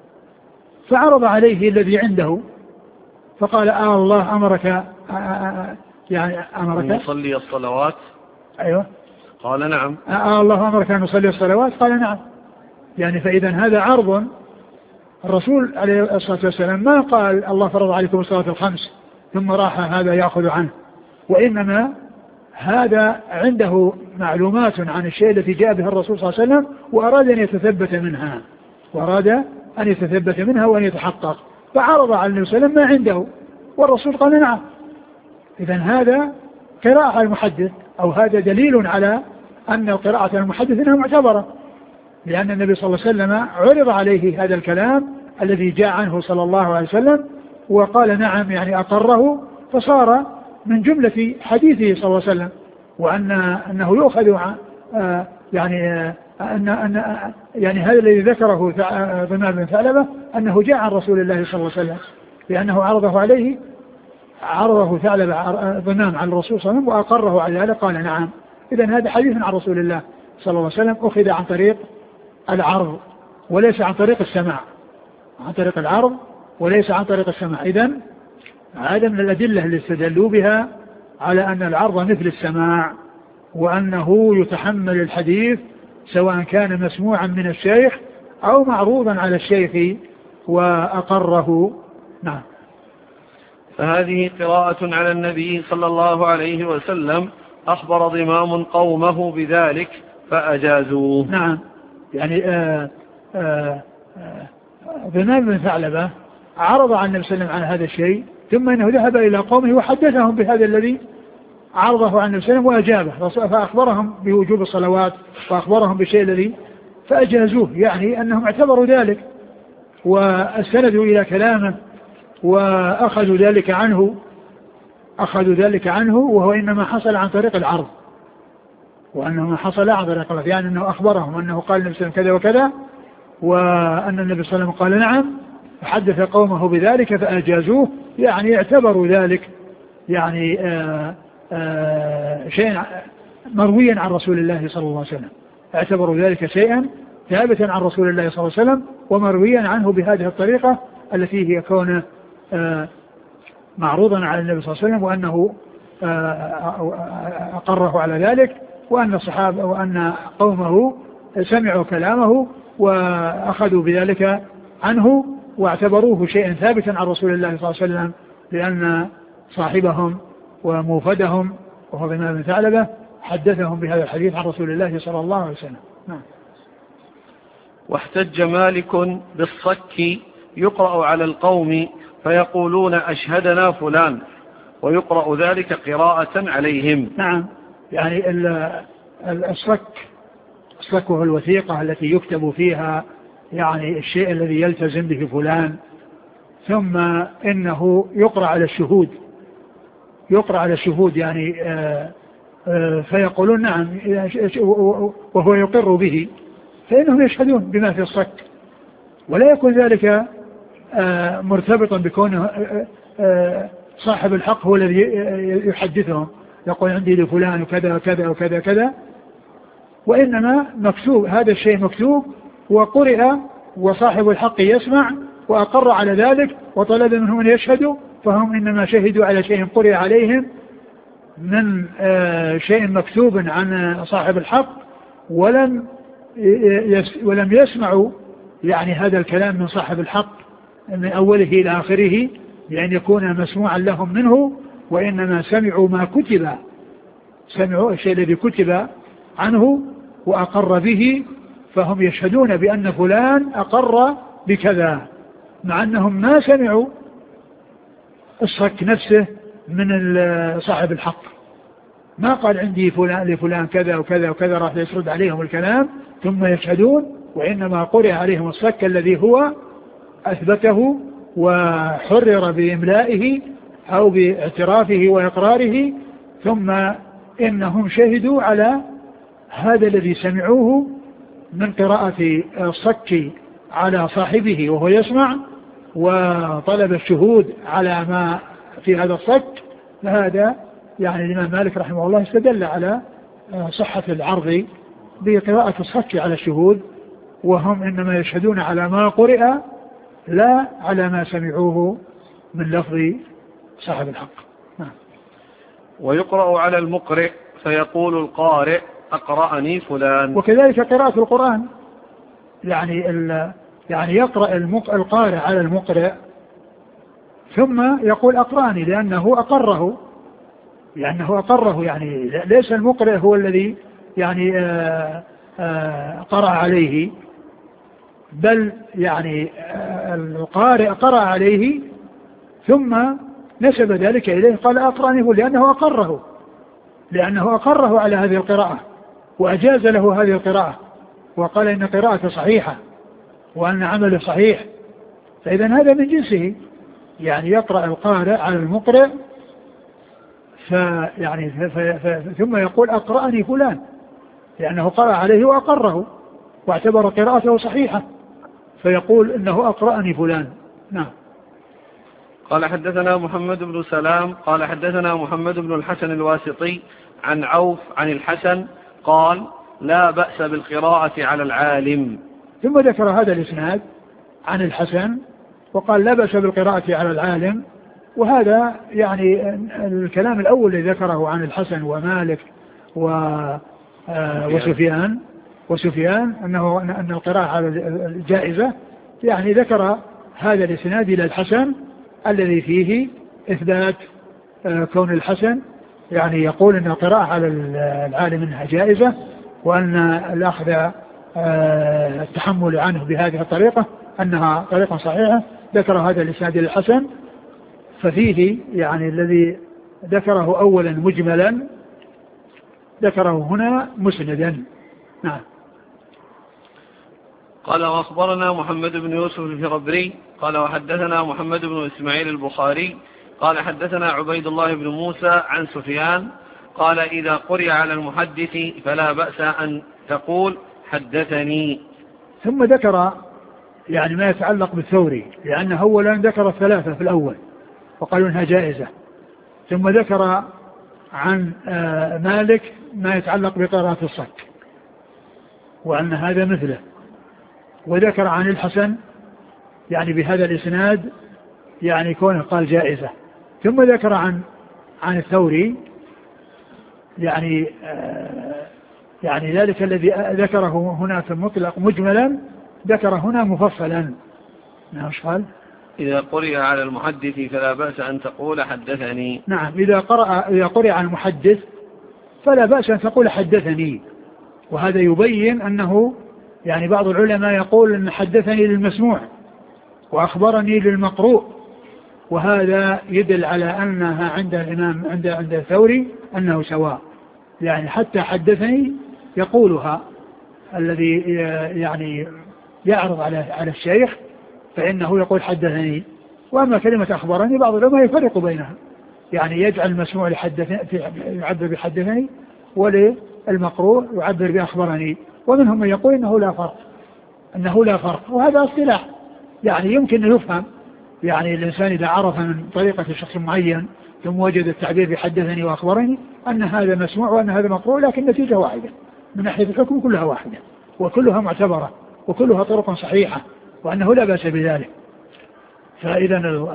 فعرض عليه الذي عنده فقال آه الله أمرك آه آه يعني أمرك أن نصلي الصلوات؟ أيوة. قال نعم. آه الله أمرك أن نصلي الصلوات؟ قال نعم. يعني فإذا هذا عرض، الرسول عليه الصلاة والسلام ما قال الله فرض عليكم الصلاة الخمس ثم راح هذا يأخذ عنه، وإنما هذا عنده معلومات عن الشيء التي جاء به الرسول صلى الله عليه وسلم وأراد أن يتثبت منها وأراد أن يتثبت منها وأن يتحقق، فعرض على النبي صلى الله عليه وسلم ما عنده والرسول قال نعم. إذن هذا قراءة على المحدث، أو هذا دليل على أن القراءة على المحدث إنها معتبرة، لأن النبي صلى الله عليه وسلم عرض عليه هذا الكلام الذي جاء عنه صلى الله عليه وسلم وقال نعم، يعني أقره، فصار من جملة حديثه صلى الله عليه وسلم، وأن أنه يؤخذ آه يعني آه أن أن يعني هذا الذي ذكره ضمام بن ثعلبة أنه جاء عن رسول الله صلى الله عليه وسلم، لأنه عرضه عليه عرضه ثعلبة ضمام عن الرسول صلى الله عليه وسلم وأقره على ذلك قال نعم. إذن هذا حديث عن رسول الله صلى الله عليه وسلم أخذ عن طريق العرض وليس عن طريق السماع، عن طريق العرض وليس عن طريق السماع. إذن هذا من الأدلة اللي استدلوا بها على أن العرض مثل السماع، وأنه يتحمل الحديث سواء كان مسموعا من الشيخ أو معروضا على الشيخ وأقره. نعم. فهذه قراءة على النبي صلى الله عليه وسلم أخبر ضمام قومه بذلك فأجازوه. نعم، يعني آه آه آه ضمام بن ثعلبة عرض عن النبي صلى الله عليه وسلم عن هذا الشيء، ثم إنه ذهب إلى قومه وحدثهم بهذا الذي عرضه عن النبي صلى الله عليه وسلم وأجابه، فأخبرهم بوجوب الصلوات وأخبرهم بالشيء الذي فأجازوه، يعني أنهم اعتبروا ذلك واستندوا إلى كلامه وأخذوا ذلك عنه أخذوا ذلك عنه وهو إنما حصل عن طريق العرض، وأنه ما حصل عن طريق العرض، يعني أنه أخبرهم أنه قال النبي صلى الله عليه وسلم كذا وكذا، وأن النبي صلى الله عليه وسلم قال نعم، فحدث قومه بذلك فأجازوه، يعني اعتبروا ذلك يعني آآ آآ شيئا مرويا عن رسول الله صلى الله عليه وسلم، اعتبروا ذلك شيئا ثابتا عن رسول الله صلى الله عليه وسلم ومرويا عنه بهذه الطريقة التي هي كونه معروضا على النبي صلى الله عليه وسلم، وأنه أقره على ذلك، وأن الصحابة وأن قومه سمعوا كلامه وأخذوا بذلك عنه واعتبروه شيئا ثابتا عن رسول الله صلى الله عليه وسلم، لأن صاحبهم وموفدهم وهو ضمام بن ثعلبة حدثهم بهذا الحديث عن رسول الله صلى الله عليه وسلم. نعم. واحتج مالك بالصك يقرأ على القوم فيقولون أشهدنا فلان، ويقرأ ذلك قراءة عليهم. نعم، يعني الصك الصك هو الوثيقة التي يكتب فيها يعني الشيء الذي يلتزم به فلان، ثم إنه يقرأ على الشهود يقرأ على الشهود يعني آآ آآ فيقولون نعم وهو يقر به، فإنهم يشهدون بما في الصك، ولا يكون ذلك مرتبطا بكونه صاحب الحق هو الذي يحدثهم يقول عندي لفلان وكذا وكذا وكذا كذا، وإنما مكتوب هذا الشيء مكتوب وقرئ وصاحب الحق يسمع وأقر على ذلك وطلب منهم أن يشهدوا، فهم إنما شهدوا على شيء قرئ عليهم من شيء مكتوب عن صاحب الحق، ولم ولم يسمعوا يعني هذا الكلام من صاحب الحق من أوله إلى آخره لأن يكون مسموعا لهم منه، وإنما سمعوا ما كتب سمعوا الشيء الذي كتب عنه وأقر به، فهم يشهدون بأن فلان أقر بكذا، مع أنهم ما سمعوا الصك نفسه من صاحب الحق، ما قال عندي فلان لفلان كذا وكذا وكذا راح يسرد عليهم الكلام ثم يشهدون، وإنما قرئ عليهم الصك الذي هو أثبته وحرر بإملائه أو باعترافه وإقراره، ثم إنهم شهدوا على هذا الذي سمعوه من قراءة الصك على صاحبه وهو يسمع، وطلب الشهود على ما في هذا الصك. فهذا يعني الإمام مالك رحمه الله استدل على صحة العرض بقراءة الصك على الشهود، وهم إنما يشهدون على ما قرئ لا على ما سمعوه من لفظ صاحب الحق. نعم. ويقرأ على المقرئ فيقول القارئ أقرأني فلان. وكذلك قراءة القرآن، يعني يعني يقرأ القارئ على المقرئ ثم يقول أقرأني لأنه أقره لأنه أقره يعني ليس المقرئ هو الذي يعني آآ آآ قرأ عليه، بل يعني القارئ قرأ عليه ثم نسب ذلك إليه قال أقرأني لأنه أقره لأنه أقره على هذه القراءة وأجاز له هذه القراءة وقال إن قراءته صحيحة وأن عمله صحيح، فإذا هذا من جنسه، يعني يقرأ القارئ على المقرئ فيعني ثم يقول أقرأني فلان لأنه قرأ عليه وأقره واعتبر قراءته صحيحة، فيقول إنه أقرأني فلان. نعم. قال حدثنا محمد بن سلام قال حدثنا محمد بن الحسن الواسطي عن عوف عن الحسن قال لا بأس بالقراءة على العالم. ثم ذكر هذا الإسناد عن الحسن وقال لا بأس بالقراءة على العالم، وهذا يعني الكلام الأول الذي ذكره عن الحسن ومالك وسفيان وسفيان أنه أن القراءة على الجائزة، يعني ذكر هذا الإسناد إلى الحسن الذي فيه إثبات كون الحسن يعني يقول أن القراءة على العالم أنها جائزة، وأن الأخذ التحمل عنه بهذه الطريقة أنها طريقة صحيحة. ذكر هذا الإسناد الحسن، ففيه يعني الذي ذكره أولا مجملا ذكره هنا مسندا. نعم. قال وأخبرنا محمد بن يوسف الفربري قال وحدثنا محمد بن إسماعيل البخاري قال حدثنا عبيد الله بن موسى عن سفيان قال إذا قرئ على المحدث فلا بأس أن تقول حدثني. ثم ذكر يعني ما يتعلق بالثوري، لأنه أولا ذكر الثلاثة في الأول وقالوا إنها جائزة، ثم ذكر عن مالك ما يتعلق بقراءة الصك وأن هذا مثله، وذكر عن الحسن يعني بهذا الإسناد يعني كونه قال جائزة، ثم ذكر عن عن الثوري يعني يعني ذلك الذي ذكره هنا في المطلق مجملا ذكر هنا مفصلا. نعم. قال إذا قرئ على المحدث فلا بأس أن تقول حدثني. نعم. إذا قرأ إذا قرئ على المحدث فلا بأس أن تقول حدثني، وهذا يبين أنه يعني بعض العلماء يقول أن حدثني للمسموع وأخبرني للمقروء، وهذا يدل على أنها عند الإمام عند عند الثوري أنه سواء، يعني حتى حدثني يقولها الذي يعني يعرض على على الشيخ فإنه يقول حدثني. وأما كلمة أخبرني بعض العلماء يفرق بينها، يعني يجعل المسموع لحدثني يعبر بحدثني وللمقروء يعبر بأخبرني، ومنهم من يقول إنه لا فرق أنه لا فرق وهذا اصطلاح يعني يمكن أن يفهم. يعني الإنسان إذا عرف من طريقة شخص معين ثم وجد التعبير بحدثني وأخبرني أن هذا مسموع وأن هذا مقروء، لكن النتيجة واحدة من ناحية الحكم، كلها واحدة وكلها معتبرة وكلها طرق صحيحة، وأنه لا بأس بذلك. فإذا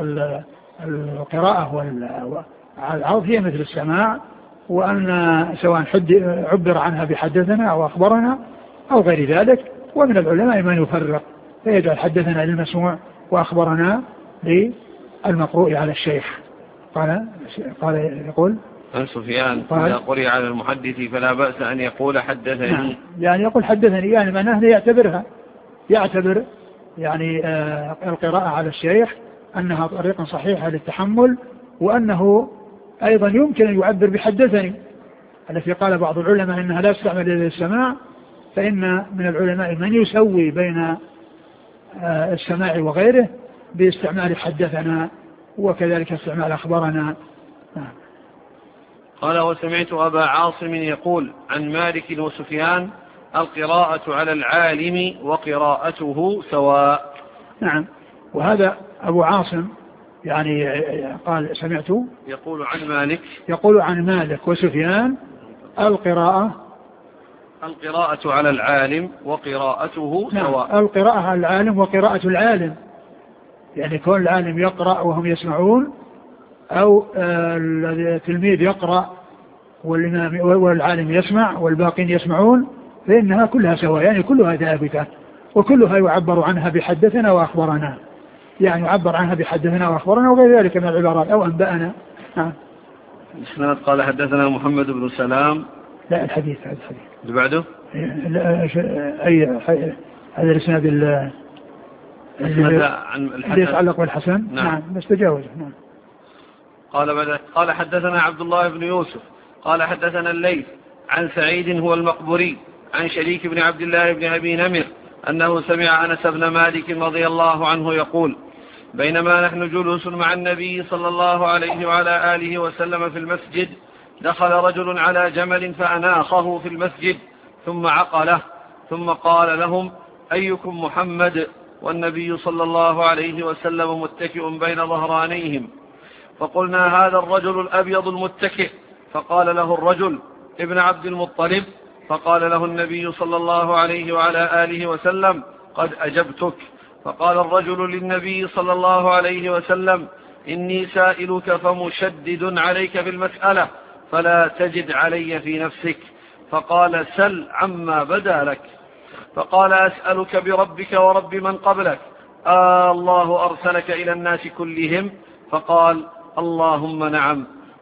القراءة والعرض هي مثل السماع، وأن سواء عبر عنها بحدثنا أو أخبرنا أو غير ذلك. ومن العلماء من يفرق فيجعل حدثنا للمسموع وأخبرنا للمقروء على الشيخ. قال قال يقول عن سفيان إذا قرئ على المحدث فلا بأس أن يقول حدثني. نعم. يعني يقول حدثني يعني معناه يعتبرها يعتبر يعني آه القراءة على الشيخ أنها طريقة صحيحة للتحمل، وأنه أيضا يمكن أن يعبر بحدثني التي قال بعض العلماء أنها لا تستعمل للسماع، فإن من العلماء من يسوي بين آه السماع وغيره باستعمال حدثنا وكذلك استعمال أخبرنا. نعم. قال وسمعت أبا عاصم يقول عن مالك وسفيان القراءة على العالم وقراءته سواء. نعم. وهذا أبو عاصم يعني قال سمعت يقول عن مالك يقول عن مالك وسفيان القراءة القراءة على العالم وقراءته نعم. سواء. القراءة على العالم وقراءة العالم، يعني كون العالم يقرأ وهم يسمعون، أو التلميذ يقرأ والعالم يسمع والباقين يسمعون، فإنها كلها سواء، يعني كلها ثابتة وكلها يعبر عنها بحدثنا وأخبرنا، يعني يعبر عنها بحدثنا وأخبرنا وغير ذلك من العبارات أو أنبأنا. نعم. الإسناد قال حدثنا محمد بن سلام. لا الحديث هذا الحديث اللي بعده أي هذا الإسناد اللي يتعلق بالحسن. نعم. نعم بس تجاوز. نعم. قال بدأ قال حدثنا عبد الله بن يوسف قال حدثنا الليث عن سعيد هو المقبري عن شريك بن عبد الله بن أبي نمر أنه سمع أنس بن مالك رضي الله عنه يقول بينما نحن جلوس مع النبي صلى الله عليه وعلى آله وسلم في المسجد دخل رجل على جمل فأناخه في المسجد ثم عقله ثم قال لهم أيكم محمد والنبي صلى الله عليه وسلم متكئ بين ظهرانيهم، فقلنا هذا الرجل الأبيض المتكئ، فقال له الرجل ابن عبد المطلب، فقال له النبي صلى الله عليه وعلى آله وسلم قد أجبتك. فقال الرجل للنبي صلى الله عليه وسلم إني سائلك فمشدد عليك بالمسألة فلا تجد علي في نفسك. فقال سل عما بدا لك. فقال أسألك بربك ورب من قبلك آه الله أرسلك إلى الناس كلهم؟ فقال اللهم نعم.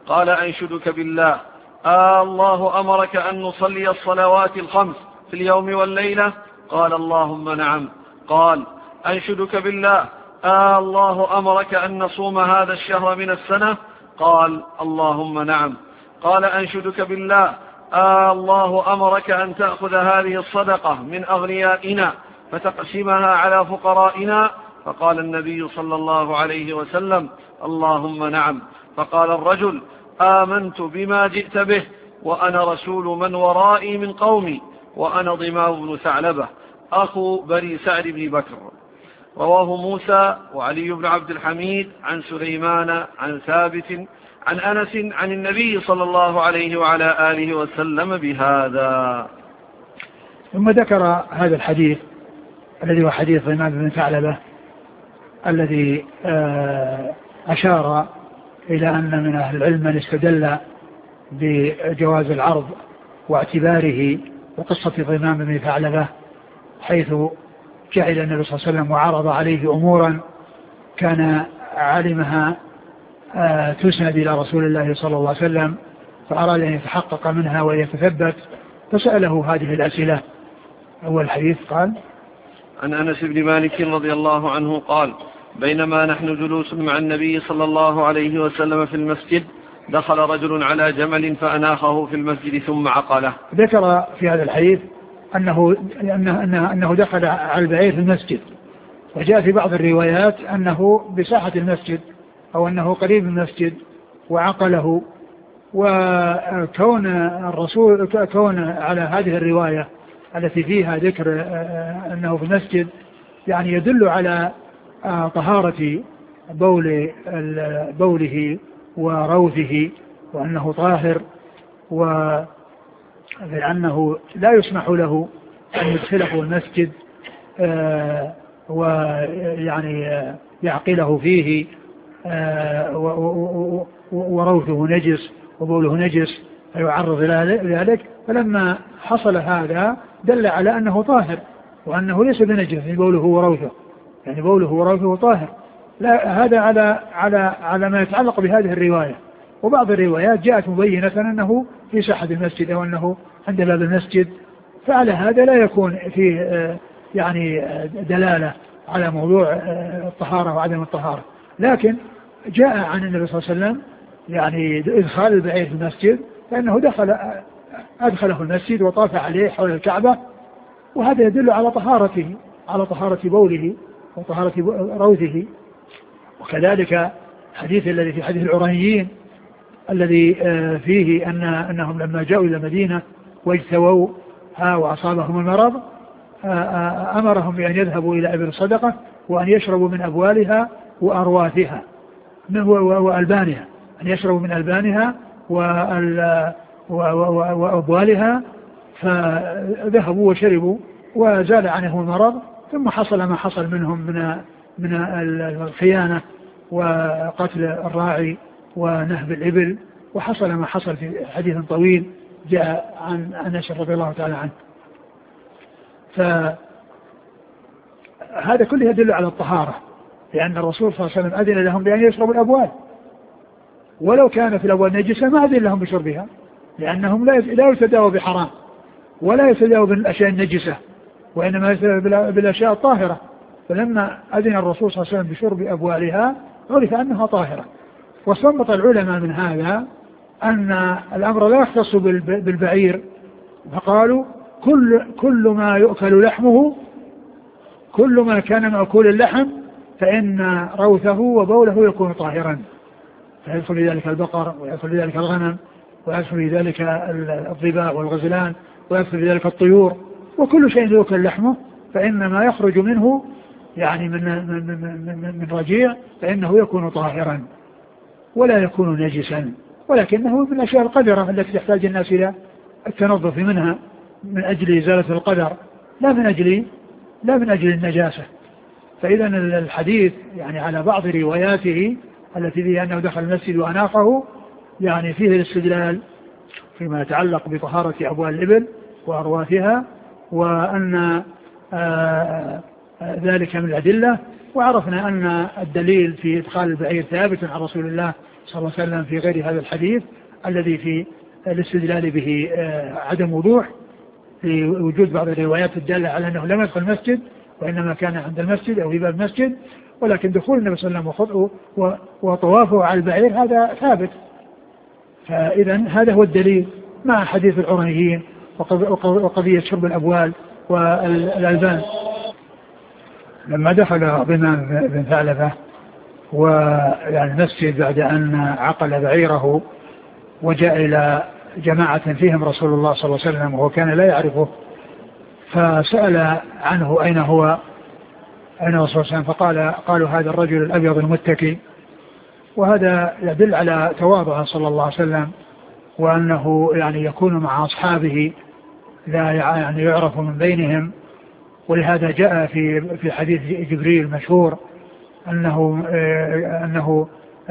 قال أنشدك بالله آه الله أمرك أن نصلي الصلوات الخمس في اليوم والليلة؟ قال اللهم نعم. قال أنشدك بالله آه الله أمرك أن نصوم هذا الشهر من السنة؟ قال اللهم نعم. قال أنشدك بالله آه الله أمرك أن تأخذ هذه الصدقة من أغنيائنا فتقسمها على فقرائنا؟ فقال النبي صلى الله عليه وسلم اللهم نعم. فقال الرجل آمنت بما جئت به وأنا رسول من ورائي من قومي وأنا ضمام بن ثعلبة أخو بني سعد بن بكر. رواه موسى وعلي بن عبد الحميد عن سليمان عن ثابت عن أنس عن النبي صلى الله عليه وعلى آله وسلم بهذا. ثم ذكر هذا الحديث الذي هو حديث ضمام بن ثعلبة الذي أشار إلى أن من أهل العلم من استدل بجواز العرض واعتباره وقصة ضمام بن ثعلبة، حيث جاء إلى النبي صلى الله عليه وسلم وعرض عليه أمورا كان علمها تسند إلى رسول الله صلى الله عليه وسلم، فأراد أن يتحقق منها ويتثبت فسأله هذه الأسئلة. أول الحديث قال عن أنس بن مالك رضي الله عنه قال بينما نحن جلوس مع النبي صلى الله عليه وسلم في المسجد دخل رجل على جمل فأناخه في المسجد ثم عقله. ذكر في هذا الحديث أنه, أنه, أنه, أنه دخل على البعير في المسجد، وجاء في بعض الروايات أنه بساحة المسجد أو أنه قريب من المسجد وعقله. وكون الرسول كون على هذه الرواية التي فيها ذكر أنه في المسجد يعني يدل على طهارة بول بوله وروثه وأنه طاهر، ولأنه لا يسمح له أن يدخله المسجد ويعني يعقله فيه وروثه نجس وبوله نجس فيعرض إلى ذلك. فلما حصل هذا دل على أنه طاهر وأنه ليس بنجس بوله وروثه، يعني بوله وروثه طاهر. لا، هذا على على على ما يتعلق بهذه الرواية. وبعض الروايات جاءت مبينة أنه في ساحة المسجد أو أنه عند باب المسجد، فعلى هذا لا يكون فيه يعني دلالة على موضوع الطهارة وعدم الطهارة. لكن جاء عن النبي صلى الله عليه وسلم يعني إدخال البعير في المسجد، فإنه دخل أدخله المسجد وطاف عليه حول الكعبة، وهذا يدل على طهارته على طهارة بوله وطهارة روثه. وكذلك حديث الذي في حديث العرانيين الذي فيه أن أنهم لما جاءوا إلى المدينة واجتووا وأصابهم المرض أمرهم بأن يذهبوا إلى إبل الصدقة وأن يشربوا من أبوالها وأرواثها وألبانها، أن يشربوا من ألبانها وأبوالها. فذهبوا وشربوا وزال عنهم المرض، ثم حصل ما حصل منهم من من الخيانة وقتل الراعي ونهب الإبل، وحصل ما حصل في حديث طويل جاء عن أنس رضي الله تعالى عنه. فهذا كله يدل على الطهارة، لأن الرسول صلى الله عليه وسلم أذن لهم بأن يشربوا الأبوال، ولو كانت الأبوال نجسة ما أذن لهم بشربها، لأنهم لا يتداووا بحرام ولا يتداووا بالأشياء النجسة، وإنما يتداووا بالأشياء الطاهرة. فلما أذن الرسول صلى الله عليه وسلم بشرب أبوالها عرف أنها طاهرة. واستنبط العلماء من هذا أن الأمر لا يختص بالبعير، فقالوا كل, كل ما يؤكل لحمه، كل ما كان مأكول اللحم فإن روثه وبوله يكون طاهرا، فيدخل في ذلك البقر ويدخل في ذلك الغنم ويدخل في ذلك الضباء والغزلان ويدخل في ذلك الطيور، وكل شيء يؤكل لحمه فإن ما يخرج منه يعني من, من, من, من رجيع فإنه يكون طاهرا ولا يكون نجسا، ولكنه من الأشياء القذرة التي يحتاج الناس إلى التنظف منها من أجل إزالة القدر، لا من أجل لا من أجل النجاسة. فإذا الحديث يعني على بعض رواياته التي فيها أنه دخل المسجد وأناقه يعني فيه الاستدلال فيما يتعلق بطهارة أبوال الإبل وأرواثها، وأن آآ ذلك من الأدلة. وعرفنا أن الدليل في إدخال البعير ثابت عن رسول الله صلى الله عليه وسلم في غير هذا الحديث الذي في الاستدلال به عدم وضوح في وجود بعض الروايات الدالة على أنه لم يدخل المسجد وإنما كان عند المسجد أو في باب المسجد، ولكن دخول النبي صلى الله عليه وسلم وخطئه وطوافه على البعير هذا ثابت. فإذا هذا هو الدليل مع حديث العرنيين وقضية شرب الأبوال والألبان. لما دخل ضمان بن ثعلبة ويعني المسجد بعد أن عقل بعيره وجاء إلى جماعة فيهم رسول الله صلى الله عليه وسلم وهو كان لا يعرفه، فسأل عنه أين هو أين هو صلى الله عليه وسلم، فقال قالوا هذا الرجل الأبيض المتكي. وهذا يدل على تواضعه صلى الله عليه وسلم وأنه يعني يكون مع أصحابه لا يعني يعرف من بينهم. ولهذا جاء في في حديث جبريل مشهور أنه أنه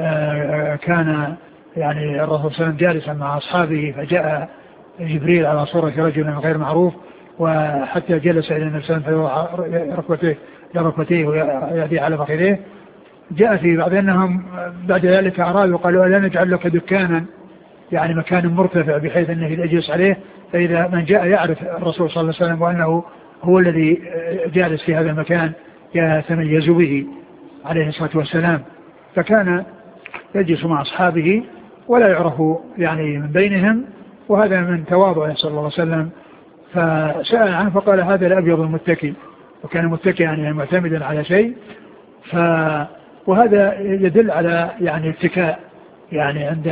كان يعني الرسول صلى الله عليه وسلم جالسا مع أصحابه فجاء جبريل على صورة رجل غير معروف وحتى جلس إلى النبي صلى الله عليه وسلم ركبتيه لركبتيه ويديه على فخذيه. جاء في بعض أنهم بعد ذلك أرادوا قالوا لا نجعل لك دكانا يعني مكان مرتفع بحيث أنه يجلس عليه، فإذا من جاء يعرف الرسول صلى الله عليه وسلم وأنه هو الذي جالس في هذا المكان يتميز به عليه الصلاة والسلام. فكان يجلس مع أصحابه ولا يعرف يعني من بينهم، وهذا من تواضعه صلى الله عليه وسلم. فسأل عنه فقال هذا الأبيض المتكي، وكان متكئا يعني معتمدا على شيء. ف وهذا يدل على يعني اتكاء يعني عند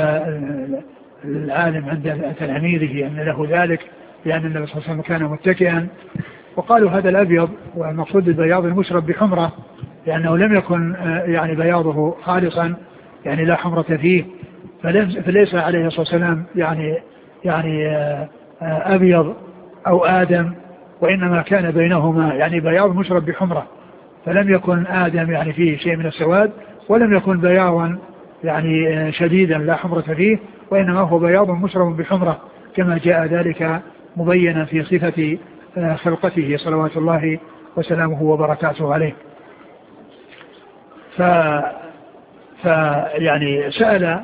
العالم عند تلاميذه أن له ذلك، لأن النبي صلى الله عليه وسلم كان متكئا. وقالوا هذا الأبيض والمقصود البياض المشرب بحمرة لأنه لم يكن يعني بياضه خالصا يعني لا حمرة فيه، فليس عليه الصلاة والسلام يعني يعني أبيض أو آدم، وإنما كان بينهما يعني بياض مشرب بحمرة، فلم يكن آدم يعني فيه شيء من السواد، ولم يكن بياضا يعني شديدا لا حمرة فيه، وإنما هو بياض مشرب بحمرة كما جاء ذلك مبينا في صفة خلقته صلوات الله وسلامه وبركاته عليه. ف فيعني سأل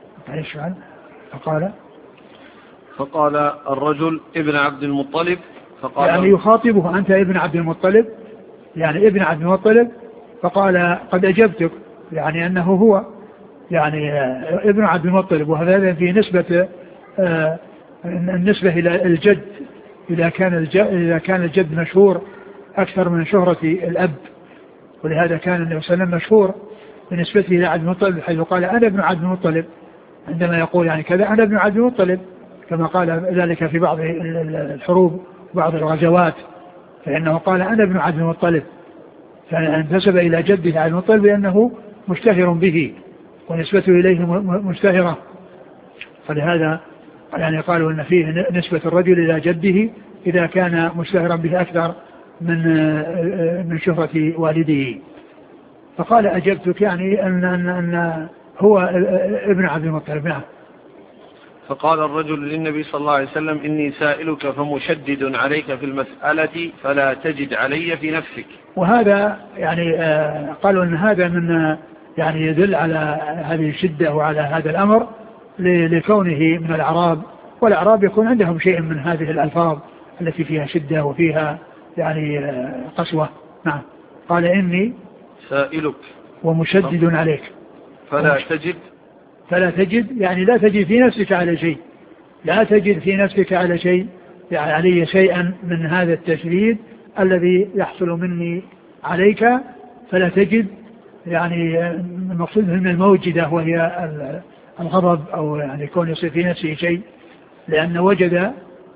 فقال فقال الرجل ابن عبد المطلب، فقال يعني يخاطبه أنت ابن عبد المطلب يعني ابن عبد المطلب، فقال قد أجبتك يعني أنه هو يعني ابن عبد المطلب. وهذا في نسبة آه النسبة إلى الجد إذا كان الجد, إذا كان الجد مشهور أكثر من شهرة الأب، ولهذا كان النبي صلى الله عليه وسلم مشهور بنسبته إلى عبد المطلب حيث قال أنا ابن عبد المطلب، عندما يقول يعني كذا أنا ابن عبد المطلب، كما قال ذلك في بعض الحروب وبعض الغزوات، فإنه قال أنا ابن عبد المطلب، فانتسب إلى جده عبد المطلب لأنه مشتهر به ونسبته إليه مشتهرة. فلهذا يعني قالوا أن فيه نسبة الرجل إلى جده إذا كان مشتهرا به أكثر من من شهرة والده. فقال أجبتك يعني أن, أن, أن هو ابن عبد المطلب. نعم. فقال الرجل للنبي صلى الله عليه وسلم إني سائلك فمشدد عليك في المسألة فلا تجد علي في نفسك. وهذا يعني قالوا أن هذا من يعني يدل على هذه الشدة وعلى هذا الأمر لكونه من الأعراب، والأعراب يكون عندهم شيء من هذه الألفاظ التي فيها شدة وفيها يعني قسوة. نعم. قال إني سائلك ومشدد عليك فلا تجد فلا تجد يعني لا تجد في نفسك على شيء، لا تجد في نفسك على شيء يعني علي شيئا من هذا التشديد الذي يحصل مني عليك. فلا تجد يعني المقصود من الموجدة وهي الغضب أو يعني يكون يصير في نفسه شيء، لأن وجد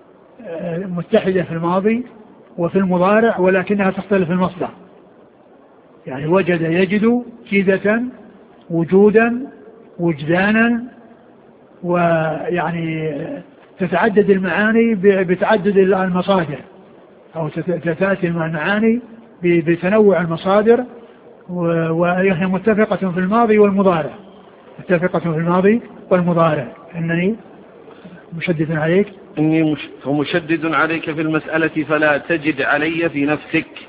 متحدة في الماضي وفي المضارع ولكنها تختلف في المصدر. يعني وجد يجد جيدة وجودا وجدانا، ويعني تتعدد المعاني بتعدد المصادر أو تتأتي المعاني بتنوع المصادر، وهي متفقة في الماضي والمضارع، متفقة في الماضي والمضارع. إنني مشدد عليك إني مش... فمشدد عليك في المسألة فلا تجد علي في نفسك.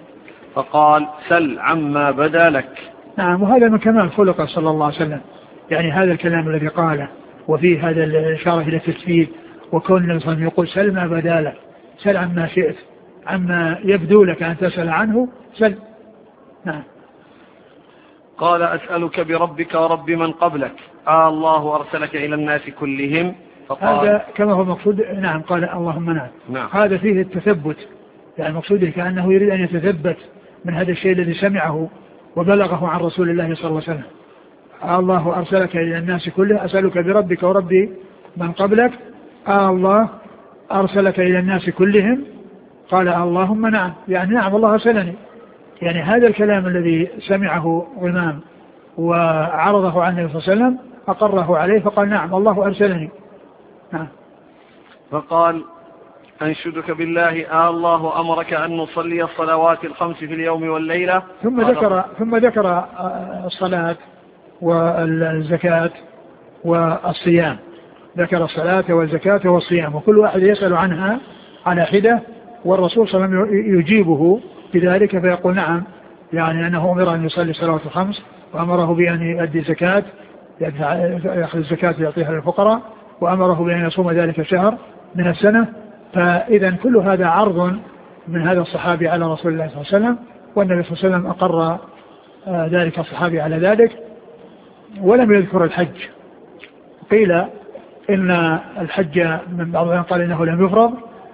فقال سل عما بدا لك. نعم، وهذا من كمال خلقه صلى الله عليه وسلم، يعني هذا الكلام الذي قاله وفيه هذا الإشارة إلى التثبيت، وكون النبي صلى الله عليه وسلم يقول سل ما بدا لك، سل عما شئت، عما يبدو لك أن تسأل عنه سل. نعم. قال أسألك بربك ورب من قبلك آه الله أرسلك إلى الناس كلهم؟ فقال هذا كما هو مقصود. نعم، قال اللهم نعم. نعم. هذا فيه التثبت، يعني مقصوده كأنه يريد أن يتثبت من هذا الشيء الذي سمعه وبلغه عن رسول الله صلى الله عليه وسلم. آه الله أرسلك إلى الناس كله، أسألك بربك ورب من قبلك آه الله أرسلك إلى الناس كلهم؟ قال اللهم نعم، يعني نعم الله أرسلني. يعني هذا الكلام الذي سمعه غمام وعرضه عن النبي صلى الله عليه وسلم أقره عليه، فقال نعم الله أرسلني. نعم. فقال أنشدك بالله آه الله أمرك أن نصلي الصلوات الخمس في اليوم والليلة. ثم ذكر ثم ذكر الصلاة والزكاة والصيام، ذكر الصلاة والزكاة والصيام، وكل واحد يسأل عنها على حدة، والرسول صلى الله عليه وسلم يجيبه بذلك فيقول نعم، يعني أنه أمر أن يصلي الصلوات الخمس، وأمره بأن يؤدي زكاة، يأخذ الزكاة ويعطيها للفقراء، وأمره بأن يصوم ذلك الشهر من السنة. فإذا كل هذا عرض من هذا الصحابي على رسول الله صلى الله عليه وسلم، والنبي صلى الله عليه وسلم أقر ذلك الصحابي على ذلك ولم يذكر الحج. قيل إن الحج من بعضهم قال إنه لم يفرض،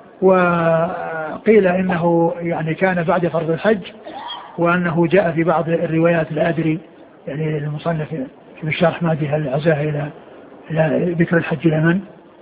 وقيل إنه يعني كان بعد فرض الحج، وأنه جاء في بعض الروايات لا أدري يعني المصنف في الشرح ما فيها العزاء إلى إلى ذكر الحج لمن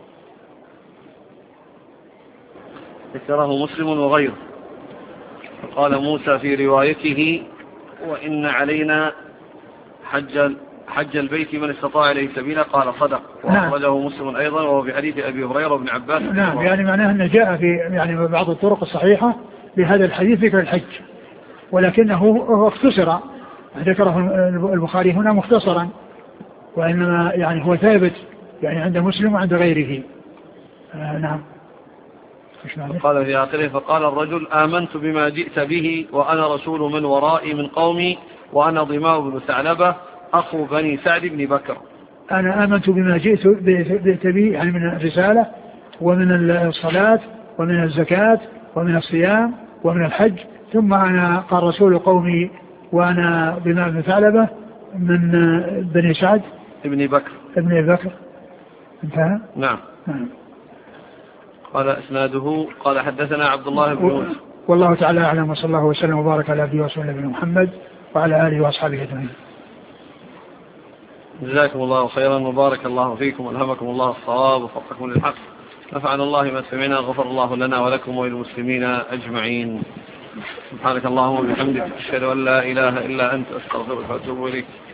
ذكره مسلم وغيره. فقال موسى في روايته وإن علينا حج حج البيت من استطاع إليه سبيلا، قال صدق. وأخرجه مسلم أيضا وهو في حديث أبي هريرة وابن عباس. نعم، يعني معناه أنه جاء في يعني بعض الطرق الصحيحة لهذا الحديث ذكر الحج، ولكنه هو اختصر، ذكره البخاري هنا مختصرا، وإنما يعني هو ثابت يعني عند مسلم وعند غيره. آه نعم. قال في آخره فقال الرجل آمنت بما جئت به وأنا رسول من ورائي من قومي وأنا ضماء بن ثعلبة أخو بني سعد بن بكر. أنا آمنت بما جئت به يعني من الرسالة ومن الصلاة ومن الزكاة ومن الصيام ومن الحج، ثم أنا قال رسول قومي وأنا ضماء بن ثعلبة من بني سعد ابن بكر ابن بكر. انتهى. نعم. نعم. قال اسناده قال حدثنا عبد الله بن يوسف. والله تعالى أعلم، وصلى الله وسلم وبارك على عبده ورسوله نبينا محمد وعلى آله وأصحابه أجمعين. جزاكم الله خيرا وبارك الله فيكم والهمكم الله الصواب ووفقكم للحق. نفعنا الله ما سمعنا، غفر الله لنا ولكم وللمسلمين أجمعين. سبحانك اللهم وبحمدك أشهد أن لا إله إلا أنت أستغفرك وأتوب إليك.